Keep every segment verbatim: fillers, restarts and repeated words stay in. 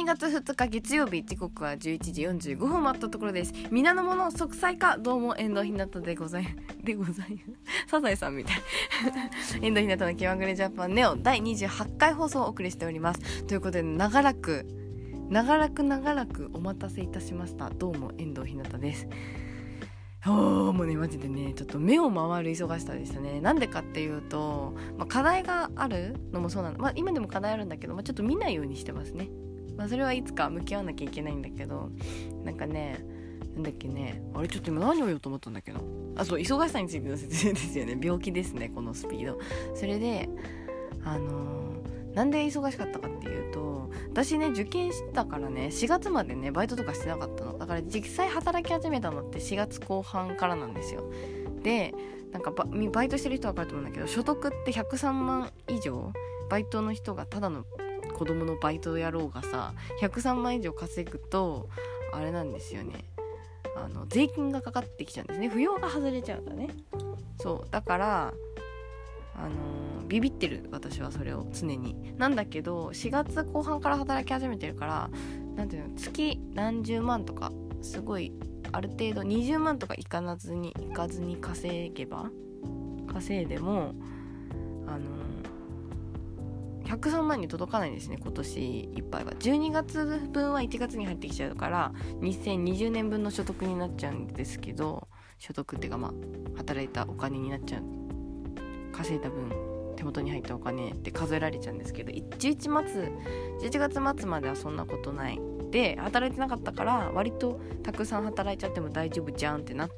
がつふつか月曜日、時刻はじゅういちじよんじゅうごふん回ったところです。皆の者息災か、どうも遠藤ひなたでございでございサザエさんみたい遠藤ひなたの気まぐれジャパンネオだいにじゅうはちかい放送をお送りしております。ということで、長らく長らく長らくお待たせいたしました。どうも遠藤ひなたです。おーもうねマジでねちょっと目を回る忙しさでしたね。なんでかっていうと、まあ、課題があるのもそうなの、まあ、今でも課題あるんだけど、まあ、ちょっと見ないようにしてますね。まあ、それはいつか向き合わなきゃいけないんだけど、なんかねなんだっけねあれちょっと今何を言おうと思ったんだけど、あそう忙しさについての説明ですよね。病気ですねこのスピード。それであのー、なんで忙しかったかっていうと、私ね受験したからねしがつまでねバイトとかしてなかったの。だから実際働き始めたのってしがつこう半からなんですよ。でなんか バ, バイトしてる人は分かると思うんだけど、所得ってひゃくさんまん以上バイトの人がただの子供のバイトやろうがさひゃくさんまん以上稼ぐとあれなんですよね、あの税金がかかってきちゃうんですね。扶養が外れちゃうんだね。そうだからあのー、ビビってる私はそれを常になんだけど、しがつこう半から働き始めてるからなんていうの月何十万とかすごいある程度にじゅうまんとかいかずにいかずに稼げば稼いでもあのー、ひゃくさんまんに届かないんですね今年いっぱいは。じゅうにがつぶんはいちがつに入ってきちゃうからにせんにじゅうねんぶんの所得になっちゃうんですけど、所得っていうかまあ働いたお金になっちゃう、稼いだ分手元に入ったお金って数えられちゃうんですけど、じゅういちがつまつまではそんなことないで、働いてなかったから割とたくさん働いちゃっても大丈夫じゃんってなって、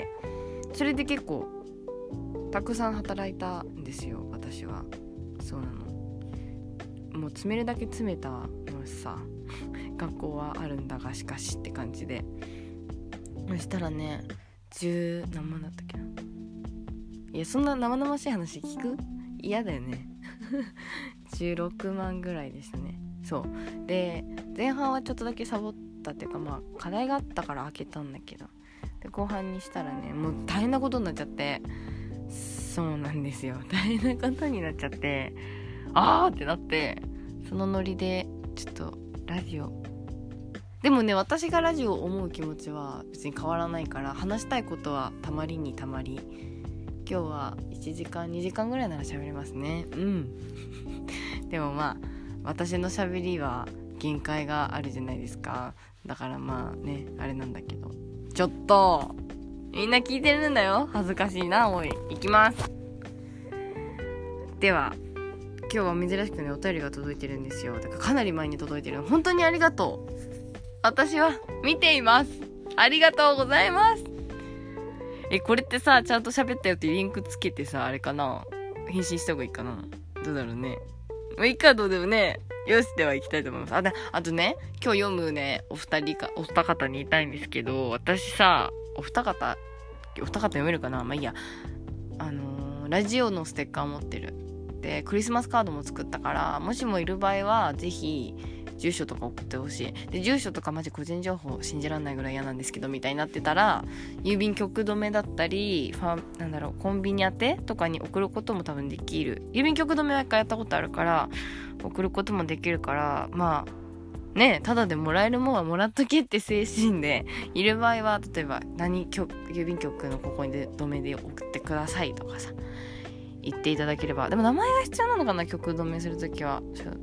それで結構たくさん働いたんですよ私は。そうなの、もう詰めるだけ詰めたのさ学校はあるんだがしかしって感じで、そしたらねじゅう何万だったっけな。いやそんな生々しい話聞く？嫌だよねじゅうろくまんぐらいでしたね。そうで前半はちょっとだけサボったっていうか、まあ課題があったから開けたんだけど、で後半にしたらねもう大変なことになっちゃって、そうなんですよ大変なことになっちゃって、あーってなって、そのノリでちょっとラジオでもね私がラジオを思う気持ちは別に変わらないから、話したいことはたまりにたまり、今日はいちじかんにじかんぐらいなら喋れますね。うんでもまあ私の喋りは限界があるじゃないですか。だからまあねあれなんだけど、ちょっとみんな聞いてるんだよ、恥ずかしいな。おい行きます。では今日は珍しくねお便りが届いてるんですよ。だからかなり前に届いてるの、本当にありがとう。私は見ています。ありがとうございます。えこれってさちゃんと喋ったよってリンクつけてさあれかな、返信した方がいいかな、どうだろうね。まあいいか、どうでもね。よしでは行きたいと思います。あであとね今日読むねお二人かお二方に言いたいんですけど、私さお二方お二方読めるかな、まあいいや。あのー、ラジオのステッカー持ってるでクリスマスカードも作ったから、もしもいる場合はぜひ住所とか送ってほしい。で住所とかマジ個人情報信じらんないぐらい嫌なんですけどみたいになってたら、郵便局止めだったりファンなんだろうコンビニ宛てとかに送ることも多分できる。郵便局止めは一回やったことあるから送ることもできるから、まあねただでもらえるもんはもらっとけって精神でいる場合は、例えば何局郵便局のここにで止めで送ってくださいとかさ言っていただければ。でも名前が必要なのかな、局止めするときは。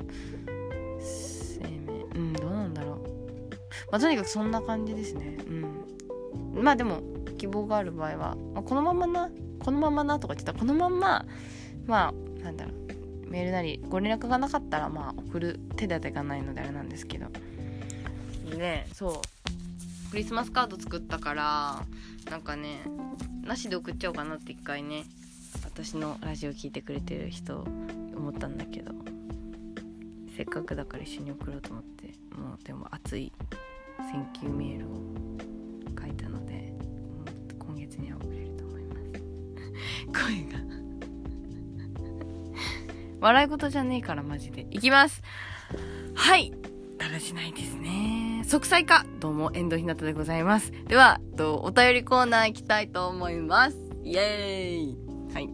うんどうなんだろう、まあ、とにかくそんな感じですね。うんまあでも希望がある場合は、まあ、このままなこのままなとか言ってたらこのまんままあなんだろうメールなりご連絡がなかったらまあ送る手立てがないのであれなんですけどね。そうクリスマスカード作ったからなんかねなしで送っちゃおうかなって一回ね私のラジオ聞いてくれてる人思ったんだけど、せっかくだから一緒に送ろうと思って、もうでも熱いセンキューメールを書いたので、もう今月には送れると思います声が笑い事じゃねえからマジでいきます。はい、だらしないですね。息災か、どうも遠藤ひなたでございます。ではお便りコーナー行きたいと思います。イエーイ。はい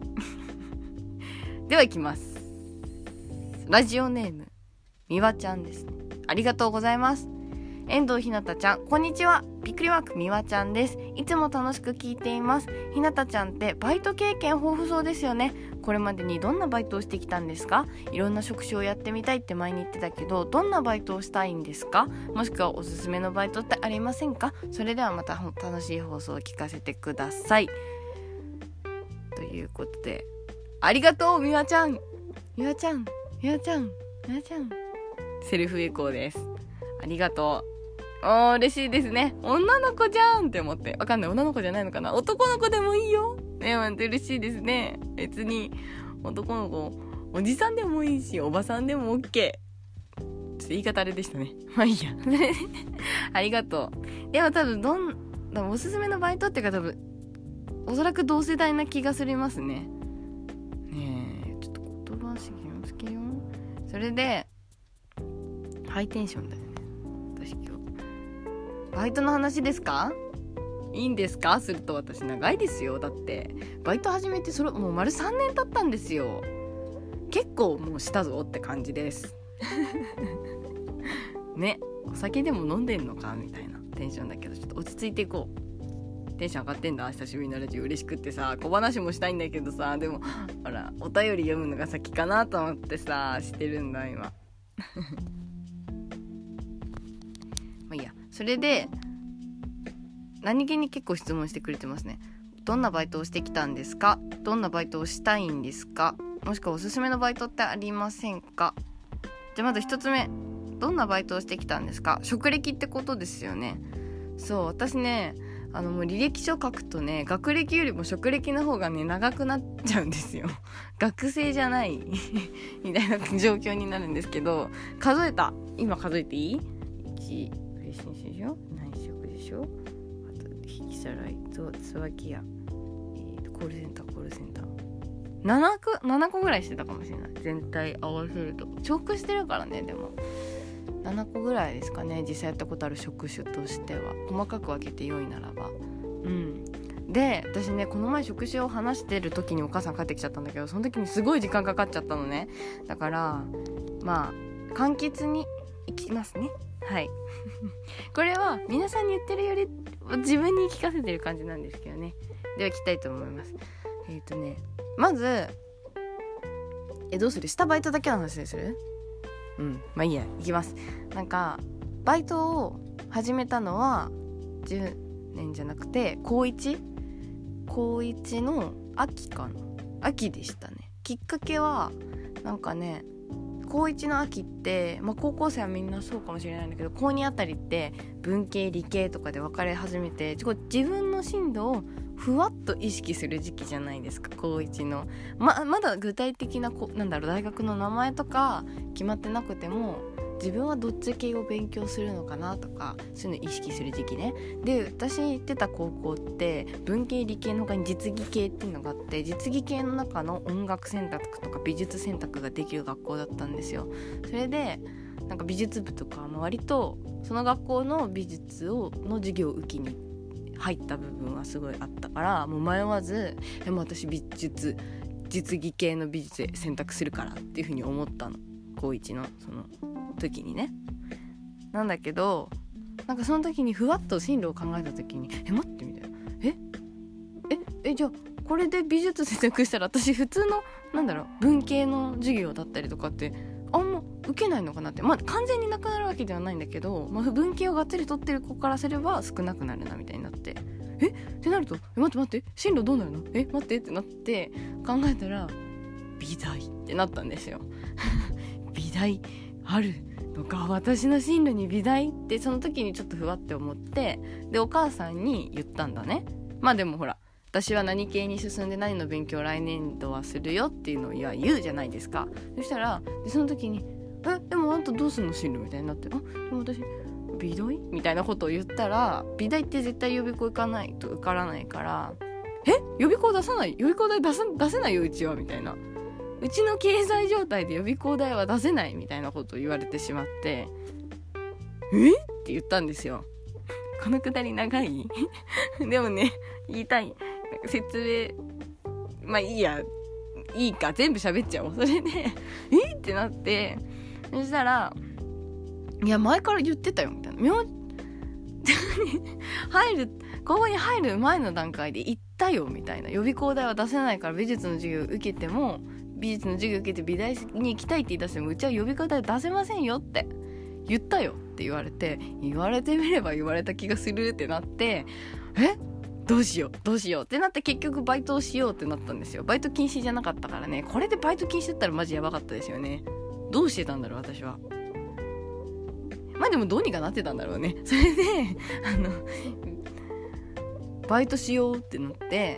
では行きます。ラジオネームみわちゃんですね。 ありがとうございます。遠藤ひなたちゃん、こんにちは。びっくりワークみわちゃんです。いつも楽しく聞いています。ひなたちゃんってバイト経験豊富そうですよね。これまでにどんなバイトをしてきたんですか？いろんな職種をやってみたいって前に言ってたけど、どんなバイトをしたいんですか？もしくはおすすめのバイトってありませんか？それではまた楽しい放送を聞かせてください。ということで、ありがとうみわちゃんみわちゃんみわちゃんみわちゃんセルフエコーです。ありがとう。おー、嬉しいですね。女の子じゃんって思って。わかんない。女の子じゃないのかな。男の子でもいいよ。ね、ほんと嬉しいですね。別に、男の子、おじさんでもいいし、おばさんでも OK。ちょっと言い方あれでしたね。まあいいや。ありがとう。でも多分、どん、多分おすすめのバイトっていうか多分、おそらく同世代な気がすりますね。ねえ、ちょっと言葉し気をつけよう。それで、ハイテンションだよね。私今日。バイトの話ですか？いいんですか？すると私長いですよ。だってバイト始めてそれもう丸さんねん経ったんですよ。結構もうしたぞって感じですね。お酒でも飲んでんのかみたいなテンションだけど、ちょっと落ち着いていこう。テンション上がってんだ。久しぶりのラジオ嬉しくってさ、小話もしたいんだけどさ、でもほらお便り読むのが先かなと思ってさしてるんだ今まあいいや。それで何気に結構質問してくれてますね。どんなバイトをしてきたんですか？どんなバイトをしたいんですか？もしくはおすすめのバイトってありませんか？じゃあまず一つ目、どんなバイトをしてきたんですか？職歴ってことですよね。そう、私ね、あのもう履歴書書くとね、学歴よりも職歴の方がね長くなっちゃうんですよ。学生じゃないみたいな状況になるんですけど、数えた。今数えていい？いちフレッシュでしょ、内職でしょ、あと引きさらいと椿屋、えー、とコールセンターコールセンターななこななこぐらいしてたかもしれない。全体合わせると重複してるからね。でもななこぐらいですかね、実際やったことある職種としては。細かく分けて良いならば。うんで、私ね、この前職種を話してる時にお母さん帰ってきちゃったんだけど、その時にすごい時間かかっちゃったのね。だからまあ簡潔にいきますね。はいこれは皆さんに言ってるより自分に聞かせてる感じなんですけどね。では聞きたいと思います。えっとねまずえどうする？したバイトだけの話でする？うんまあいいや、いきます。なんかバイトを始めたのはじゅうねんじゃなくて高 いち? 高いちの秋かな秋でしたね。きっかけはなんかね、高いちの秋って、まあ、高校生はみんなそうかもしれないんだけど、高にあたりって文系理系とかで分かれ始めて、自分の進路をふわっと意識する時期じゃないですか、高いちの。 ま, まだ具体的なこなんだろう大学の名前とか決まってなくても、自分はどっち系を勉強するのかなとか、そういうの意識する時期ね。で、私行ってた高校って文系理系の他に実技系っていうのがあって、実技系の中の音楽選択とか美術選択ができる学校だったんですよ。それでなんか美術部とかも割とその学校の美術をの授業を受けに入った部分はすごいあったから、もう迷わずえもう私美術実技系の美術選択するからっていう風に思ったの、高いちのその時にね。なんだけどなんかその時にふわっと進路を考えた時にえ待ってみたいな、えええじゃあこれで美術選択したら私普通のなんだろう文系の授業だったりとかってあんま受けないのかなって。まあ完全になくなるわけではないんだけど、まあ、文系をがっつり取ってる子からすれば少なくなるなみたいになって、えってなるとえ待って待って進路どうなるのえ待ってってなって考えたら美大ってなったんですよ美大あるのか、私の進路に美大ってその時にちょっとふわって思って、でお母さんに言ったんだね。まあでもほら私は何系に進んで何の勉強を来年度はするよっていうのを言うじゃないですか。そしたらでその時にえでもあんたどうすんの進路みたいになって、あでも私美大みたいなことを言ったら、美大って絶対予備校行かないと受からないから、え予備校出さない予備校代出せ、出せないようちはみたいな、うちの経済状態で予備校代は出せないみたいなことを言われてしまって、えって言ったんですよ。このくだり長いでもね言いたい説明まあいいやいいか全部喋っちゃおう。それでえってなって、そしたらいや前から言ってたよみたいな、明入る高校に入る前の段階で言ったよみたいな、予備校代は出せないから美術の授業受けても美術の授業受けて美大に行きたいって言い出してもうちは予備校代出せませんよって言ったよって言われて、言われてみれば言われた気がするってなって、えどうしようどうしようってなって、結局バイトをしようってなったんですよ。バイト禁止じゃなかったからね。これでバイト禁止だったらマジやばかったですよね。どうしてたんだろう私は。まあでもどうにかなってたんだろうね。それであのバイトしようってなって、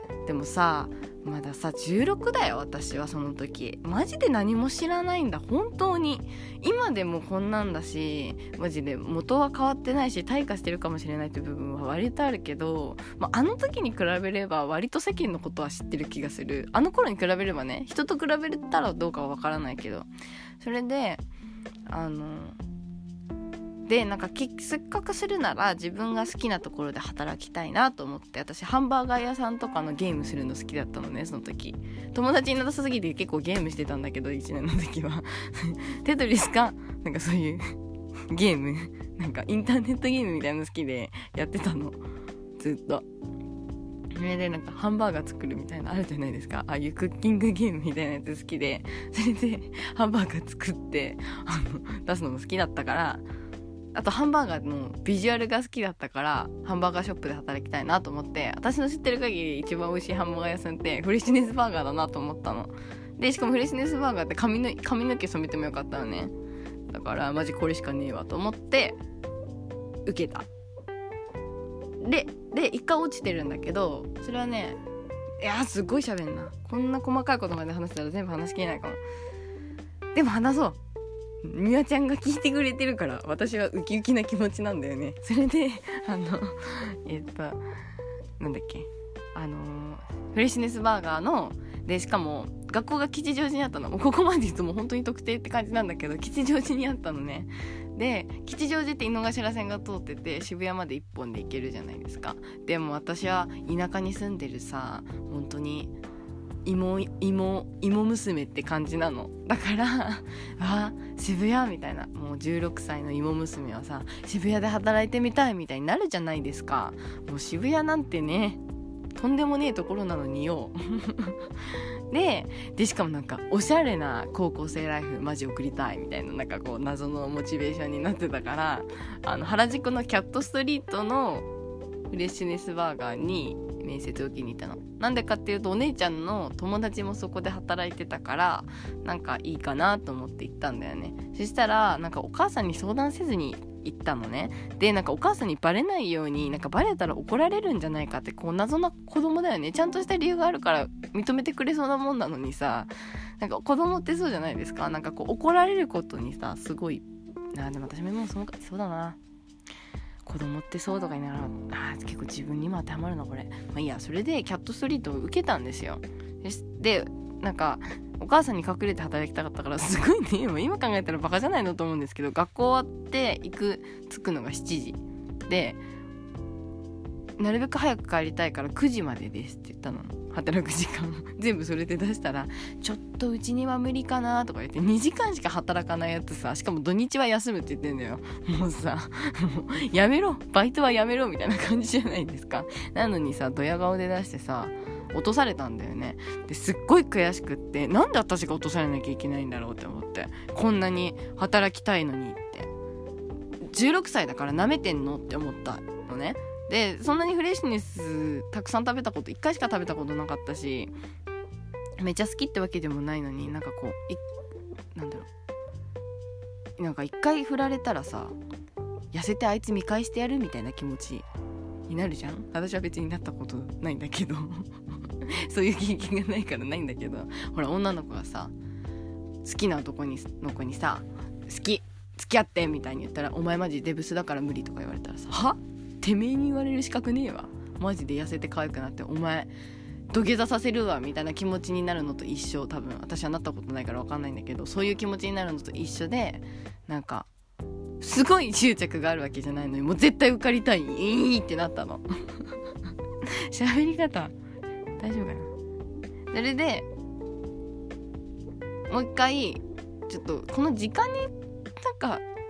でもさまださじゅうろくだよ私はその時。マジで何も知らないんだ本当に。今でもこんなんだし、マジで元は変わってないし退化してるかもしれないっていう部分は割とあるけど、まあ、あの時に比べれば割と世間のことは知ってる気がする。あの頃に比べればね、人と比べたらどうかは分からないけど。それであのでなんかせっかくするなら自分が好きなところで働きたいなと思って、私ハンバーガー屋さんとかのゲームするの好きだったのね。その時友達いなさすぎて結構ゲームしてたんだけど、いちねんの時はテトリスかなんかそういうゲームなんかインターネットゲームみたいなの好きでやってたのずっと。それでなんかハンバーガー作るみたいなあるじゃないですか、ああいうクッキングゲームみたいなやつ好きで、それでハンバーガー作ってあの出すのも好きだったから、あとハンバーガーのビジュアルが好きだったからハンバーガーショップで働きたいなと思って、私の知ってる限り一番美味しいハンバーガー屋さんってフレッシュネスバーガーだなと思ったので、しかもフレッシュネスバーガーって髪の、髪の毛染めてもよかったのね。だからマジこれしかねえわと思って受けた。でで一回落ちてるんだけど、それはね、いやすごい喋んな、こんな細かいことまで話したら全部話しきれないかも。でも話そう、みわちゃんが聞いてくれてるから私はウキウキな気持ちなんだよね。それであのえっとなんだっけあのフレッシュネスバーガーので、しかも学校が吉祥寺にあったの。もうここまで言うともう本当に特定って感じなんだけど、吉祥寺にあったのね。で吉祥寺って井の頭線が通ってて渋谷まで一本で行けるじゃないですか。でも私は田舎に住んでるさ、本当に芋芋芋娘って感じなの。だからあ渋谷みたいな、もうじゅうろくさいの芋娘はさ渋谷で働いてみたいみたいになるじゃないですか。もう渋谷なんてねとんでもねえところなのによででしかもなんかおしゃれな高校生ライフマジ送りたいみたいな、なんかこう謎のモチベーションになってたから、あの原宿のキャットストリートのフレッシュネスバーガーに面接を受けに行ったの。なんでかっていうとお姉ちゃんの友達もそこで働いてたからなんかいいかなと思って行ったんだよね。そしたらなんかお母さんに相談せずに行ったのね。でなんかお母さんにバレないように、なんかバレたら怒られるんじゃないかって、こう謎な子供だよね。ちゃんとした理由があるから認めてくれそうなもんなのにさ、なんか子供ってそうじゃないですか。なんかこう怒られることにさすごいな。でも私ももうそうそうだな、子供ってそうとかにならあ結構自分にも当てはまるなこれ。まあいいや。それでキャットストリートを受けたんですよ。でなんかお母さんに隠れて働きたかったからすごいね、今考えたらバカじゃないのと思うんですけど、学校終わって行く着くのがしちじで、なるべく早く帰りたいからくじまでですって言ったの。働く時間全部それで出したら、ちょっとうちには無理かなとか言って、にじかんしか働かないやつさ、しかも土日は休むって言ってんだよ。もうさもうやめろ、バイトはやめろみたいな感じじゃないですか。なのにさドヤ顔で出してさ落とされたんだよね。ですっごい悔しくって、なんで私が落とされなきゃいけないんだろうって思って、こんなに働きたいのにって、じゅうろくさいだから舐めてんのって思ったのね。でそんなにフレッシュネスたくさん食べたこといっかいしか食べたことなかったし、めっちゃ好きってわけでもないのに、なんかこういなんだろう、なんか一回振られたらさ痩せてあいつ見返してやるみたいな気持ちになるじゃん。私は別になったことないんだけどそういう経験がないからないんだけど、ほら女の子がさ好きな男にの子にさ好き付き合ってみたいに言ったら、お前マジデブスだから無理とか言われたらさ、はてめえに言われる資格ねえわ、マジで痩せて可愛くなってお前土下座させるわみたいな気持ちになるのと一緒。多分私はなったことないから分かんないんだけど、そういう気持ちになるのと一緒で、なんかすごい執着があるわけじゃないのに、もう絶対受かりたいいいってなったの喋り方大丈夫かな。それでもう一回ちょっとこの時間になんか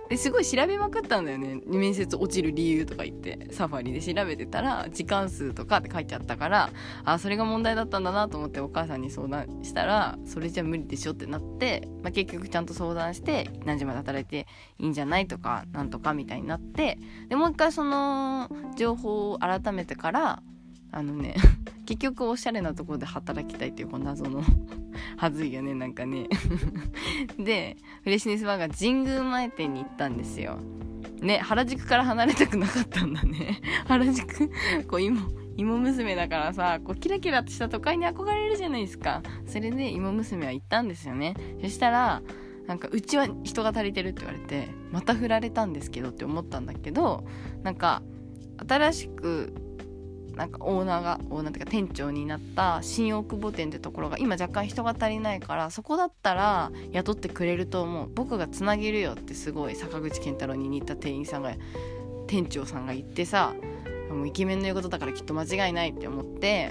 ですごい調べまくったんだよね。面接落ちる理由とか言ってサファリで調べてたら時間数とかって書いてあったから、あそれが問題だったんだなと思ってお母さんに相談したら、それじゃ無理でしょってなって、まあ、結局ちゃんと相談して何時まで働いていいんじゃないとかなんとかみたいになって、でもう一回その情報を改めてからあのね結局おしゃれなところで働きたいっていうこの謎のはずいよねなんかねでフレッシュネスバーガー神宮前店に行ったんですよね。原宿から離れたくなかったんだね原宿こう芋芋娘だからさ、こうキラキラとした都会に憧れるじゃないですか。それで芋娘は行ったんですよね。そしたらなんかうちは人が足りてるって言われて、また振られたんですけどって思ったんだけど、なんか新しくなんかオーナーがオーナーっていうか店長になった新大久保店ってところが今若干人が足りないから、そこだったら雇ってくれると思う、僕がつなげるよってすごい坂口健太郎に似た店員さんが店長さんが言ってさ、もうイケメンの言うことだからきっと間違いないって思って、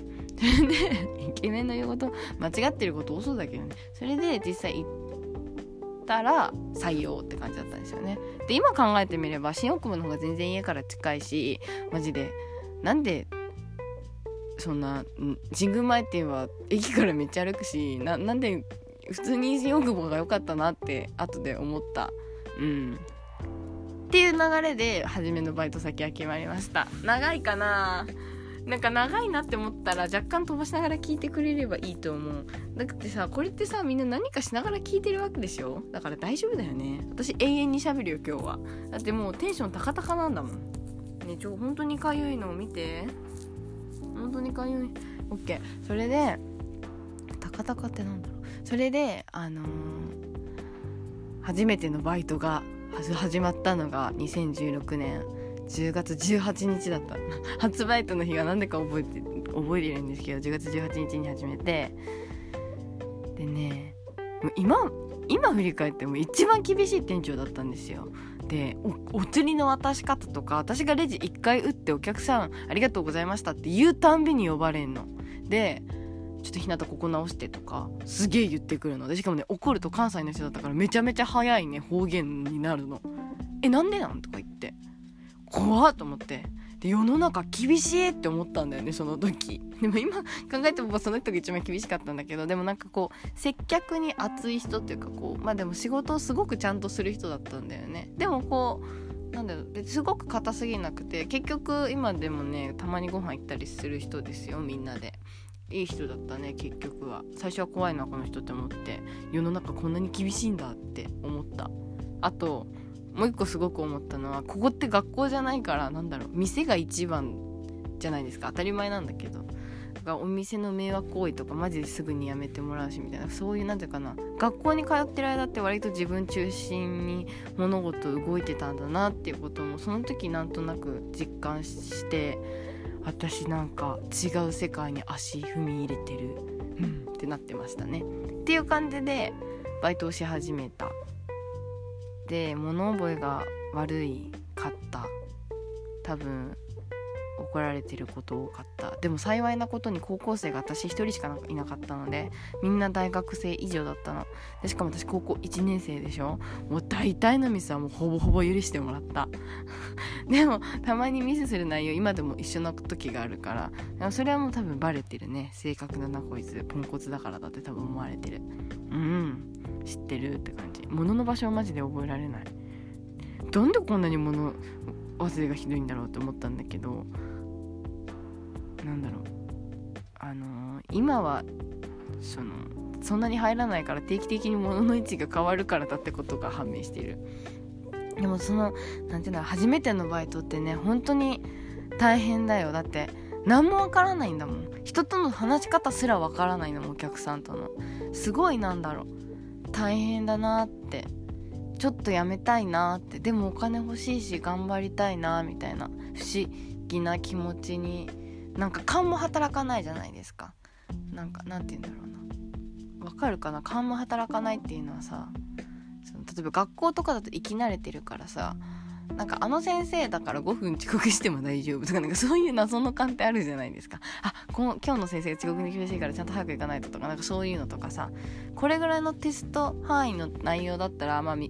それでイケメンの言うこと間違ってること嘘だけどね、それで実際行ったら採用って感じだったんですよね。で今考えてみれば新大久保の方が全然家から近いし、マジでなんでそんな神宮前店は駅からめっちゃ歩くし、 な, なんで普通に新大久保が良かったなって後で思った。うんっていう流れで初めのバイト先は決まりました。長いかな、なんか長いなって思ったら若干飛ばしながら聞いてくれればいいと思う。だってさ、これってさみんな何かしながら聞いてるわけでしょ。だから大丈夫だよね。私永遠に喋るよ今日は。だってもうテンション高々なんだもんね。ちょ本当にかゆいのを見て、本当にかゆい。オッケー。それで高々ってなんだろう。それであのー、初めてのバイトが始まったのがにせんじゅうろくねんじゅうがつじゅうはちにちだった初バイトの日がなんでか覚えて覚えてるんですけど、じゅうがつじゅうはちにちに始めて、でねもう今今振り返っても一番厳しい店長だったんですよ。で お, お釣りの渡し方とか、私がレジいっかい打ってお客さんありがとうございましたって言うたんびに呼ばれんので、ちょっとひなたここ直してとかすげえ言ってくるので、しかもね怒ると関西の人だったからめちゃめちゃ早いね方言になるの。えなんでなんとか言って怖っと思って、で世の中厳しいって思ったんだよねその時。でも今考えてもその人が一番厳しかったんだけど、でもなんかこう接客に熱い人っていうかこうまあでも仕事をすごくちゃんとする人だったんだよね。でもこうなんだろう、すごく硬すぎなくて、結局今でもねたまにご飯行ったりする人ですよ。みんなでいい人だったね結局は。最初は怖いなこの人って思って、世の中こんなに厳しいんだって思った。あともう一個すごく思ったのは、ここって学校じゃないからなんだろう、店が一番じゃないですか、当たり前なんだけど、だからお店の迷惑行為とかマジですぐにやめてもらうしみたいな、そういうなんていうかな、学校に通ってる間って割と自分中心に物事動いてたんだなっていうこともその時なんとなく実感して、私なんか違う世界に足踏み入れてる、うん、ってなってましたね。っていう感じでバイトをし始めた。で物覚えが悪いかった、多分怒られてること多かった。でも幸いなことに高校生が私一人しかいなかったので、みんな大学生以上だったので、しかも私高校いちねん生でしょ。もう大体のミスはもうほぼほぼ許してもらったでもたまにミスする内容今でも一緒の時があるから、でもそれはもう多分バレてるね。性格だなこいつポンコツだからだって多分思われてる。うん知ってるって感じ。物の場所はマジで覚えられない。なんでこんなに物忘れがひどいんだろうって思ったんだけど、なんだろうあのー、今はそのそんなに入らないから定期的に物の位置が変わるからだってことが判明している。でもそのなんていうの、初めてのバイトってね本当に大変だよ。だって何もわからないんだもん。人との話し方すらわからないのもお客さんとの。すごいなんだろう大変だなって、ちょっとやめたいなって、でもお金欲しいし頑張りたいなみたいな不思議な気持ちに、なんか勘も働かないじゃないですか。なんかなんて言うんだろうな、わかるかな。勘も働かないっていうのはさ、その例えば学校とかだと生き慣れてるからさ、なんかあの先生だからごふん遅刻しても大丈夫とか、なんかそういう謎の勘ってあるじゃないですか。あ、この今日の先生が遅刻に厳しいからちゃんと早く行かないととか、なんかそういうのとかさ、これぐらいのテスト範囲の内容だったらまあみ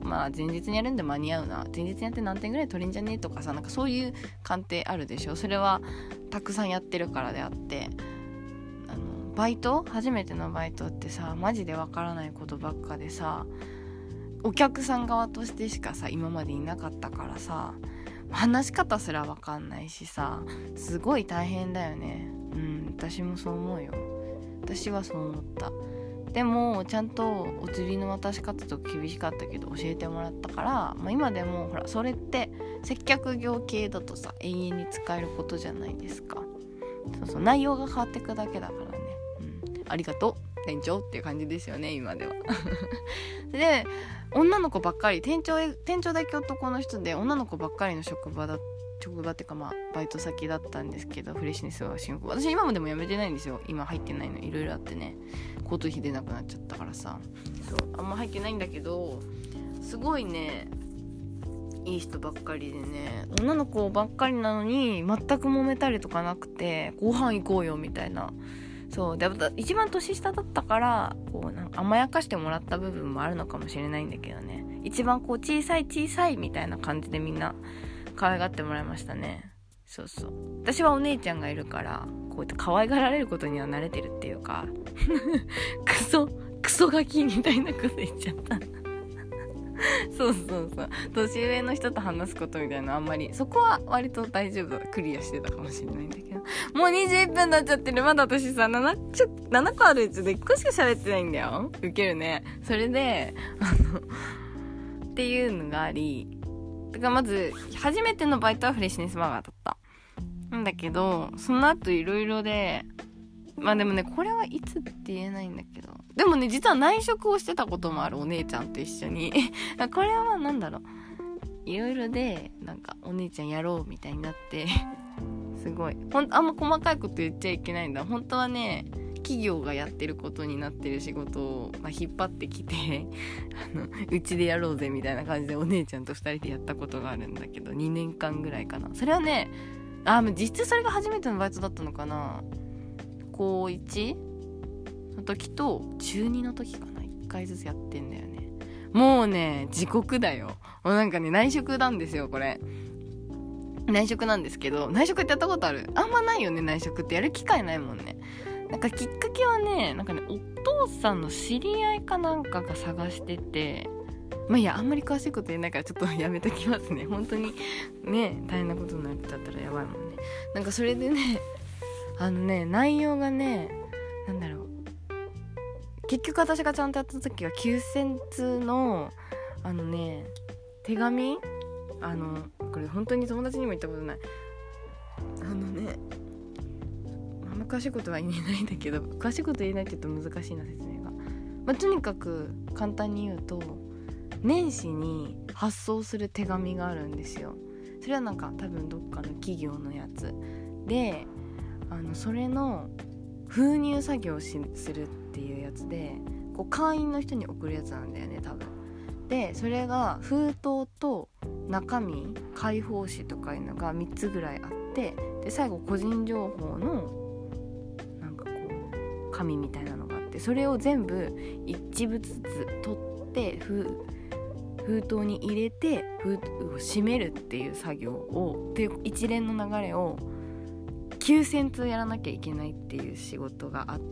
まあ前日にやるんで間に合うな、前日にやって何点ぐらい取れんじゃねえとかさ、なんかそういう鑑定あるでしょ。それはたくさんやってるからであって、あのバイト初めてのバイトってさマジでわからないことばっかでさ、お客さん側としてしかさ今までいなかったからさ、話し方すらわかんないしさ、すごい大変だよね。うん、私もそう思うよ。私はそう思った。でもちゃんとお釣りの渡し方とか厳しかったけど教えてもらったから、まあ、今でもほらそれって接客業系だとさ永遠に使えることじゃないですか。そうそう、内容が変わってくだけだからね、うん、ありがとう店長っていう感じですよね今ではで女の子ばっかり、店長店長だけ男の人で女の子ばっかりの職場だ職場っていうかまあバイト先だったんですけど、フレッシュネスは進行、私今までも辞めてないんですよ。今入ってないのいろいろあってね、交通費出なくなっちゃったからさ、そうあんま入ってないんだけど、すごいねいい人ばっかりでね、女の子ばっかりなのに全く揉めたりとかなくて、ご飯行こうよみたいな。そうで一番年下だったからこうなんか甘やかしてもらった部分もあるのかもしれないんだけどね、一番こう小さい小さいみたいな感じでみんな可愛がってもらいましたね。そうそう、私はお姉ちゃんがいるからこうやって可愛がられることには慣れてるっていうかクソクソガキみたいなこと言っちゃったそうそうそう、年上の人と話すことみたいなあんまり、そこは割と大丈夫だ、クリアしてたかもしれないんだけど、もうにじゅういっぷんになっちゃってる。まだ私さ 7, ちょななこあるうちでいっこしか喋ってないんだよ。ウケるね。それであのっていうのがあり、だからまず初めてのバイトはフレッシュネスバーガーだったんだけど、その後いろいろで、まあでもねこれはいつって言えないんだけど、でもね実は内職をしてたこともある、お姉ちゃんと一緒にこれはなんだろう、いろいろでなんかお姉ちゃんやろうみたいになってすごいほんあんま細かいこと言っちゃいけないんだ。本当はね企業がやってることになってる仕事を、まあ、引っ張ってきてあのうちでやろうぜみたいな感じでお姉ちゃんとふたりでやったことがあるんだけど、にねんかんぐらいかな。それはねあ実質それが初めてのバイトだったのかな。こういちの時とちゅうにの時かな、いっかいずつやってんだよね。もうね地獄だよ。もうなんかね内職なんですよこれ。内職なんですけど、内職ってやったことある？あんまないよね、内職ってやる機会ないもんね。なんかきっかけはね、なんかねお父さんの知り合いかなんかが探してて、まあいやあんまり詳しいこと言えないからちょっとやめときますね。本当にね大変なことになっちゃったらやばいもんね。なんかそれでねあのね内容がねなんだろう、結局私がちゃんとやった時はきゅうせんつうのあのね手紙、あのこれ本当に友達にも言ったことない、あのねあんま詳しいことは言えないんだけど、詳しいこと言えないって言うと難しいな説明が、まあ、とにかく簡単に言うと年始に発送する手紙があるんですよ。それはなんか多分どっかの企業のやつで、あのそれの封入作業をしするっていうやつで、こう会員の人に送るやつなんだよね多分。でそれが封筒と中身開封紙とかいうのがみっつぐらいあって、で最後個人情報のなんかこう紙みたいなのがあって、それを全部一部ずつ取って封封筒に入れて封筒を閉めるっていう作業をっていう一連の流れをきゅうせんつうやらなきゃいけないっていう仕事があって、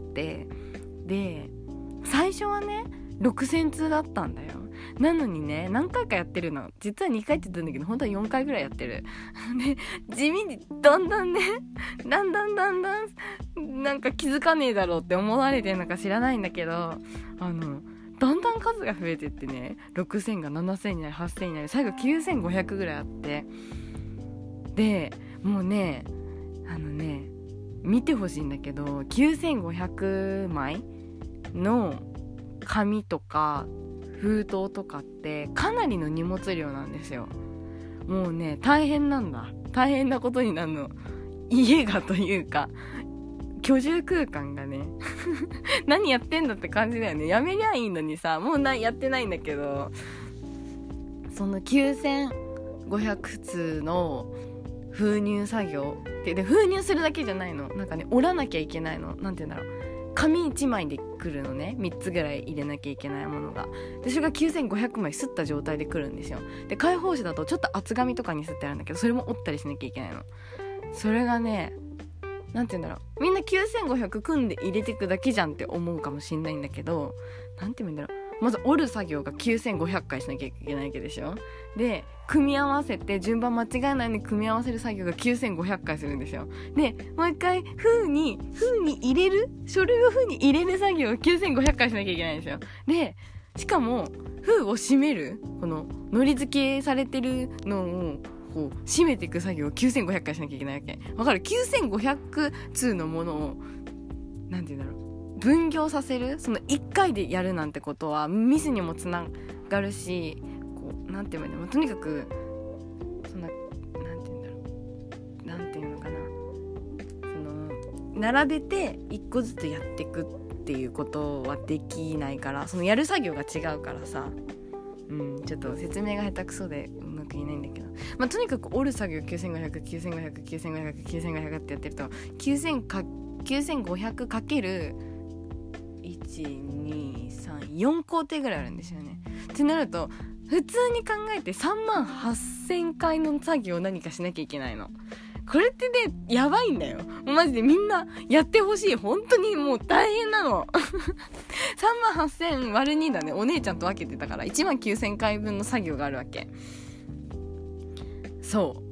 で最初はねろくせんつうだったんだよ。なのにね何回かやってるの、実はにかいって言ったんだけど本当はよんかいぐらいやってるで地味にだんだんねだんだんだんだんなんか気づかねえだろうって思われてるのか知らないんだけど、あのだんだん数が増えてってね、ろくせんがななせんになりはっせんになり最後きゅうせんごひゃくぐらいあって、でもうねあのね見てほしいんだけどきゅうせんごひゃくまいの紙とか封筒とかってかなりの荷物量なんですよ。もうね大変なんだ、大変なことになるの、家がというか居住空間がね何やってんだって感じだよね。やめりゃいいのにさ、もうなやってないんだけど、そのきゅうせんごひゃくつうの封入作業で、で封入するだけじゃないの、なんかね折らなきゃいけないの、なんて言うんだろう、 紙いちまいで来るのね。みっつぐらい入れなきゃいけないものが。でそれがきゅうせんごひゃくまい刷った状態で来るんですよ。で開放紙だとちょっと厚紙とかに刷ってあるんだけど、それも折ったりしなきゃいけないの。それがね、なんて言うんだろう、みんなきゅうせんごひゃく組んで入れてくだけじゃんって思うかもしんないんだけど、なんて言うんだろう、まず折る作業がきゅうせんごひゃくかいしなきゃいけないわけでしょ。で組み合わせて順番間違えないように組み合わせる作業がきゅうせんごひゃくかいするんですよ。でもう一回封に封に入れる書類を封に入れる作業をきゅうせんごひゃくかいしなきゃいけないんですよ。でしかも封を閉める、こののり付けされてるのをこう閉めていく作業をきゅうせんごひゃくかいしなきゃいけないわけ。わかる？ きゅうせんごひゃく 通のものをなんて言うんだろう、分業させる、そのいっかいでやるなんてことはミスにもつながるし、こうなんて言うんだろう、とにかくそんな、なんて言うんだろう、なんていうのかな、その並べていっこずつやっていくっていうことはできないから、そのやる作業が違うからさ、うん、ちょっと説明が下手くそでうまく言えないんだけど、まあ、とにかく折る作業きゅうせんごひゃく、きゅうせんごひゃく、きゅうせんごひゃく、きゅうせんごひゃくってやってるときゅうせんごひゃくかけるいち、に、さん、よん工程ぐらいあるんですよね。ってなると普通に考えてさんまんはっせんかいの作業を何かしなきゃいけないの。これってね、やばいんだよ。もうマジでみんなやってほしい。本当にもう大変なの。さんまんはっせん割るにだね。お姉ちゃんと分けてたからいちまんきゅうせんかいぶんの作業があるわけ。そう。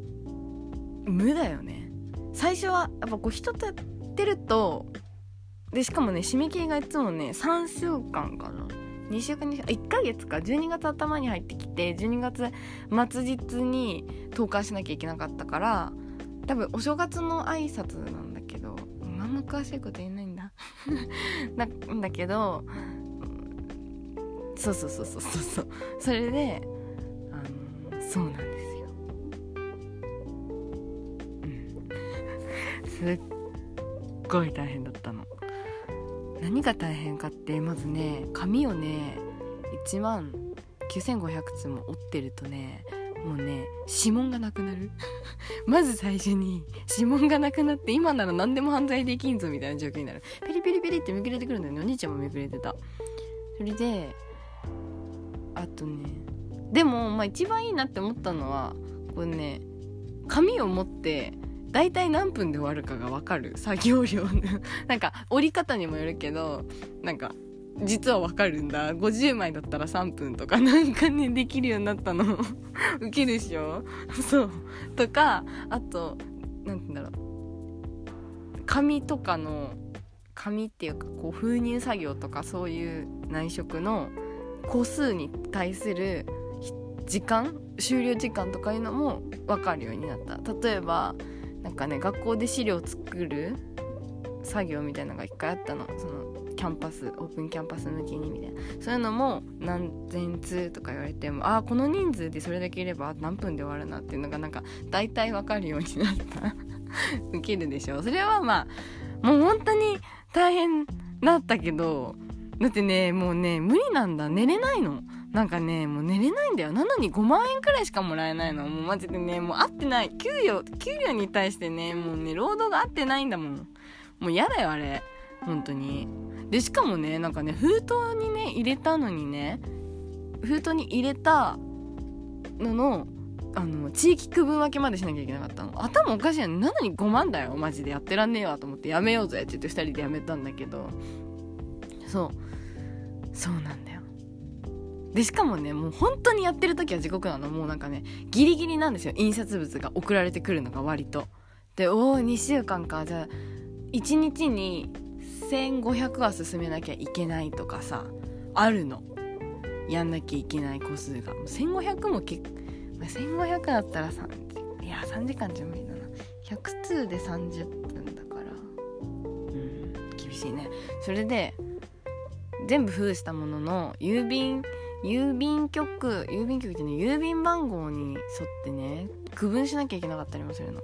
無だよね。最初はやっぱこう人とやってると、でしかもね、締め切りがいつもねさんしゅうかんかな、にしゅうかん、にしゅうかん、いっかげつか、じゅうにがつ頭に入ってきてじゅうにがつ末日に投函しなきゃいけなかったから、多分お正月の挨拶なんだけど、あんま詳しいこと言えないんだなんだけど、そうそうそうそうそうそう、それであのそうなんですよ、うん、すっごい大変だったの。何が大変かって、まずね、紙をねいちまんきゅうせんごひゃくつも折ってるとね、もうね指紋がなくなるまず最初に指紋がなくなって、今なら何でも犯罪できんぞみたいな状況になる。ペリペリペリってめくれてくるんだよね。お兄ちゃんもめくれてた。それであとね、でもまあ一番いいなって思ったのは、これね、紙を持ってだいたい何分で終わるかが分かる作業量なんか折り方にもよるけど、なんか実は分かるんだ。ごじゅうまいだったらさんぷんとかなんかねできるようになったのウケるでしょそうとか、あとなんて言うんだろう、紙とかの紙っていうかこう封入作業とか、そういう内職の個数に対する時間、終了時間とかいうのも分かるようになった。例えばなんかね、学校で資料を作る作業みたいなのが一回あったの。そのキャンパス、オープンキャンパス向けにみたいな、そういうのも何千通とか言われても、ああこの人数でそれだけいれば何分で終わるなっていうのがなんか大体分かるようになったウケるでしょ。それはまあもう本当に大変だったけど、だってねもうね無理なんだ、寝れないの。なんかねもう寝れないんだよ。なのにごまんえんくらいしかもらえないの。もうマジでね、もう合ってない。給与給与に対してね、もうね労働が合ってないんだもん。もう嫌だよあれ、本当に。でしかもね、なんかね封筒にね入れたのにね、封筒に入れたののあの地域区分分けまでしなきゃいけなかったの。頭おかしいよね。なのにごまんだよ、マジでやってらんねえわと思ってやめようぜって言ってふたりでやめたんだけど、そうそうなんだよ。でしかもね、もう本当にやってる時は地獄なの。もうなんかねギリギリなんですよ、印刷物が送られてくるのが割と。でおーにしゅうかんか、じゃあいちにちにせんごひゃくは進めなきゃいけないとかさ、あるの。やんなきゃいけない個数がもうせんごひゃくも結構、まあ、せんごひゃくだったらさんじいやさんじかんじゃ無理だな。ひゃくつうでさんじゅっぷんだから、うん厳しいね。それで全部封したものの郵便郵便局郵便局ってね、郵便番号に沿ってね区分しなきゃいけなかったりもするの。は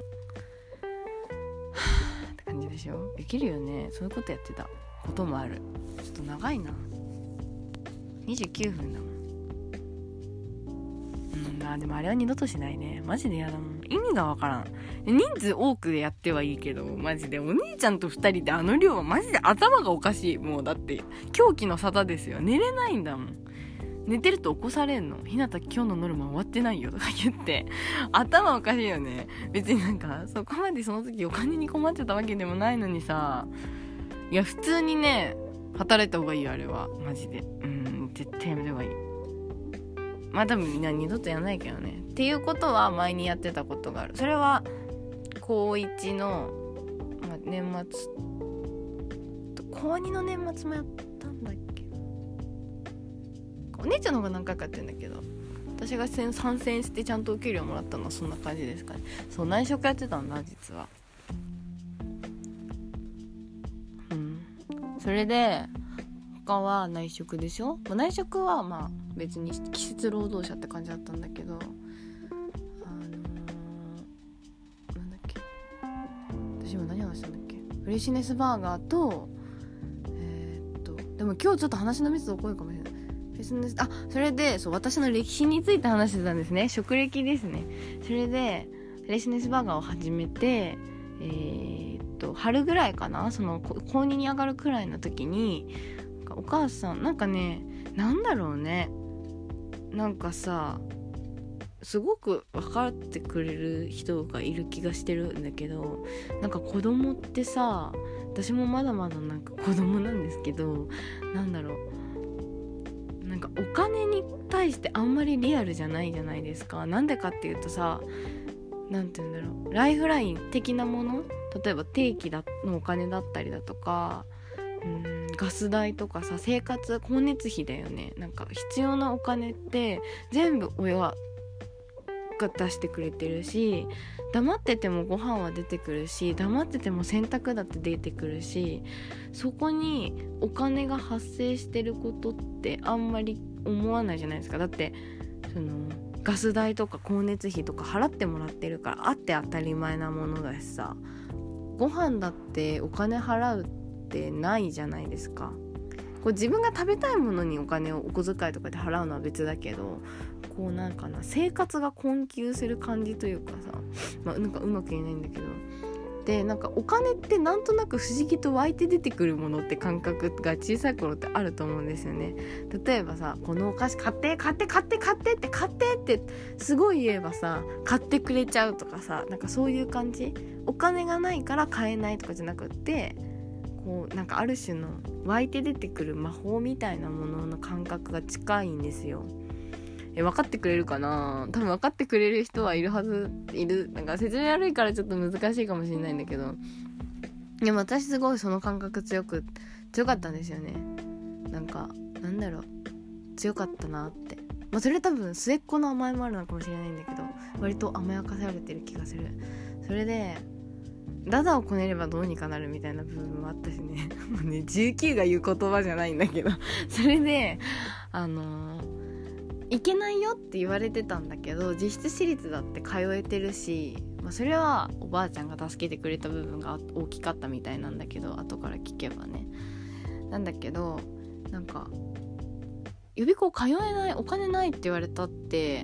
ぁって感じでしょ。できるよね、そういうことやってたこともある。ちょっと長いな、にじゅうきゅうふんだもん。 うん、あでもあれは二度としないね。マジでやだもん。意味がわからん。人数多くでやってはいいけど、マジでお兄ちゃんと二人であの量はマジで頭がおかしい。もうだって狂気の沙汰ですよ。寝れないんだもん。寝てると起こされんの。ひなた今日のノルマ終わってないよとか言って頭おかしいよね。別になんかそこまでその時お金に困ってたわけでもないのにさ、いや普通にね働いた方がいいよあれはマジで。うん絶対やめた方がいい。まあ多分みんな二度とやらないけどね。っていうことは前にやってたことがある。それは高いちの、まあ、年末高にの年末もやったんだっけ。お姉ちゃんの方が何回かやってんだけど、私が参戦してちゃんとお給料もらったのはそんな感じですかね。そう内職やってたんだ実は。うんそれで他は内職でしょ。内職はまあ別に季節労働者って感じだったんだけど、あのー、なんだっけ私今何話したんだっけ。フレッシュネスバーガーとえー、っとでも今日ちょっと話の密度濃いかもしれない。フレッシュネスあそれでそう私の歴史について話してたんですね。職歴ですね。それでフレッシュネスバーガーを始めてえー、っと春ぐらいかな、その高にに上がるくらいの時にお母さんなんかねなんだろうねなんかさすごく分かってくれる人がいる気がしてるんだけど、なんか子供ってさ私もまだまだなんか子供なんですけど、なんだろうなんかお金に対してあんまりリアルじゃないじゃないですか。なんでかっていうとさなんて言うんだろうライフライン的なもの、例えば定期だのお金だったりだとかうんガス代とかさ生活光熱費だよね。なんか必要なお金って全部親が出してくれてるし、黙っててもご飯は出てくるし、黙ってても洗濯だって出てくるし、そこにお金が発生してることってあんまり思わないじゃないですか。だってそのガス代とか光熱費とか払ってもらってるからあって当たり前なものだしさ、ご飯だってお金払うってないじゃないですか。こう自分が食べたいものにお金をお小遣いとかで払うのは別だけど、こうなんかな生活が困窮する感じというかさ、まあ、なんかうまく言えないんだけど、でなんかお金ってなんとなく不思議と湧いて出てくるものって感覚が小さい頃ってあると思うんですよね。例えばさこのお菓子買って買って買って買ってって買ってってすごい言えばさ買ってくれちゃうとかさ、なんかそういう感じ。お金がないから買えないとかじゃなくって、こうなんかある種の湧いて出てくる魔法みたいなものの感覚が近いんですよ。え分かってくれるかな。多分分かってくれる人はいるはずいる。なんか説明悪いからちょっと難しいかもしれないんだけど、でも私すごいその感覚強く強かったんですよね。なんかなんだろう強かったなって。まあそれ多分末っ子の甘えもあるのかもしれないんだけど、割と甘やかされてる気がする。それでダダをこねればどうにかなるみたいな部分もあったしねもうねじゅうきゅうが言う言葉じゃないんだけどそれであのー、いけないよって言われてたんだけど、実質私立だって通えてるし、まあ、それはおばあちゃんが助けてくれた部分が大きかったみたいなんだけど、後から聞けばね。なんだけどなんか予備校通えないお金ないって言われたって、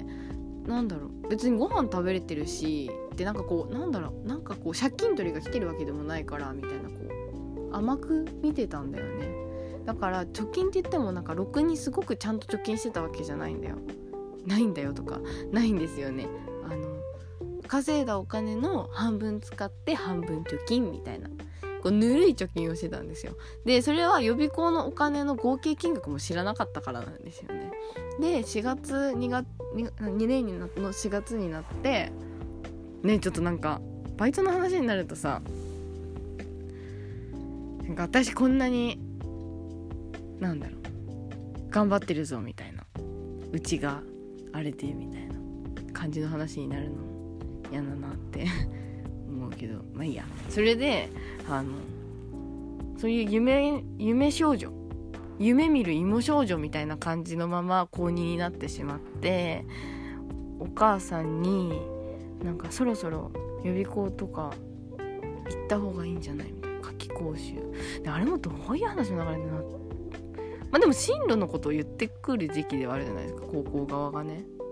なんだろう別にご飯食べれてるしで、なんかこうなんだろうなんかこう借金取りが来てるわけでもないからみたいな、こう甘く見てたんだよね。だから貯金って言ってもなんかろくにすごくちゃんと貯金してたわけじゃないんだよ。ないんだよとかないんですよね。あの稼いだお金の半分使って半分貯金みたいな、こうぬるい貯金をしてたんですよ。でそれは予備校のお金の合計金額も知らなかったからなんですよね。でしがつにがつにねんのしがつになってね、ちょっとなんかバイトの話になるとさ、なんか私こんなになんだろう頑張ってるぞみたいな、うちがあれでみたいな感じの話になるの嫌だなって思うけど、まあいいや。それであのそういう夢夢少女夢見る芋少女みたいな感じのまま高にになってしまって、お母さんになんかそろそろ予備校とか行った方がいいんじゃないみたいな、夏期講習で、あれもどういう話の流れでな、まあでも進路のことを言ってくる時期ではあるじゃないですか、高校側がね。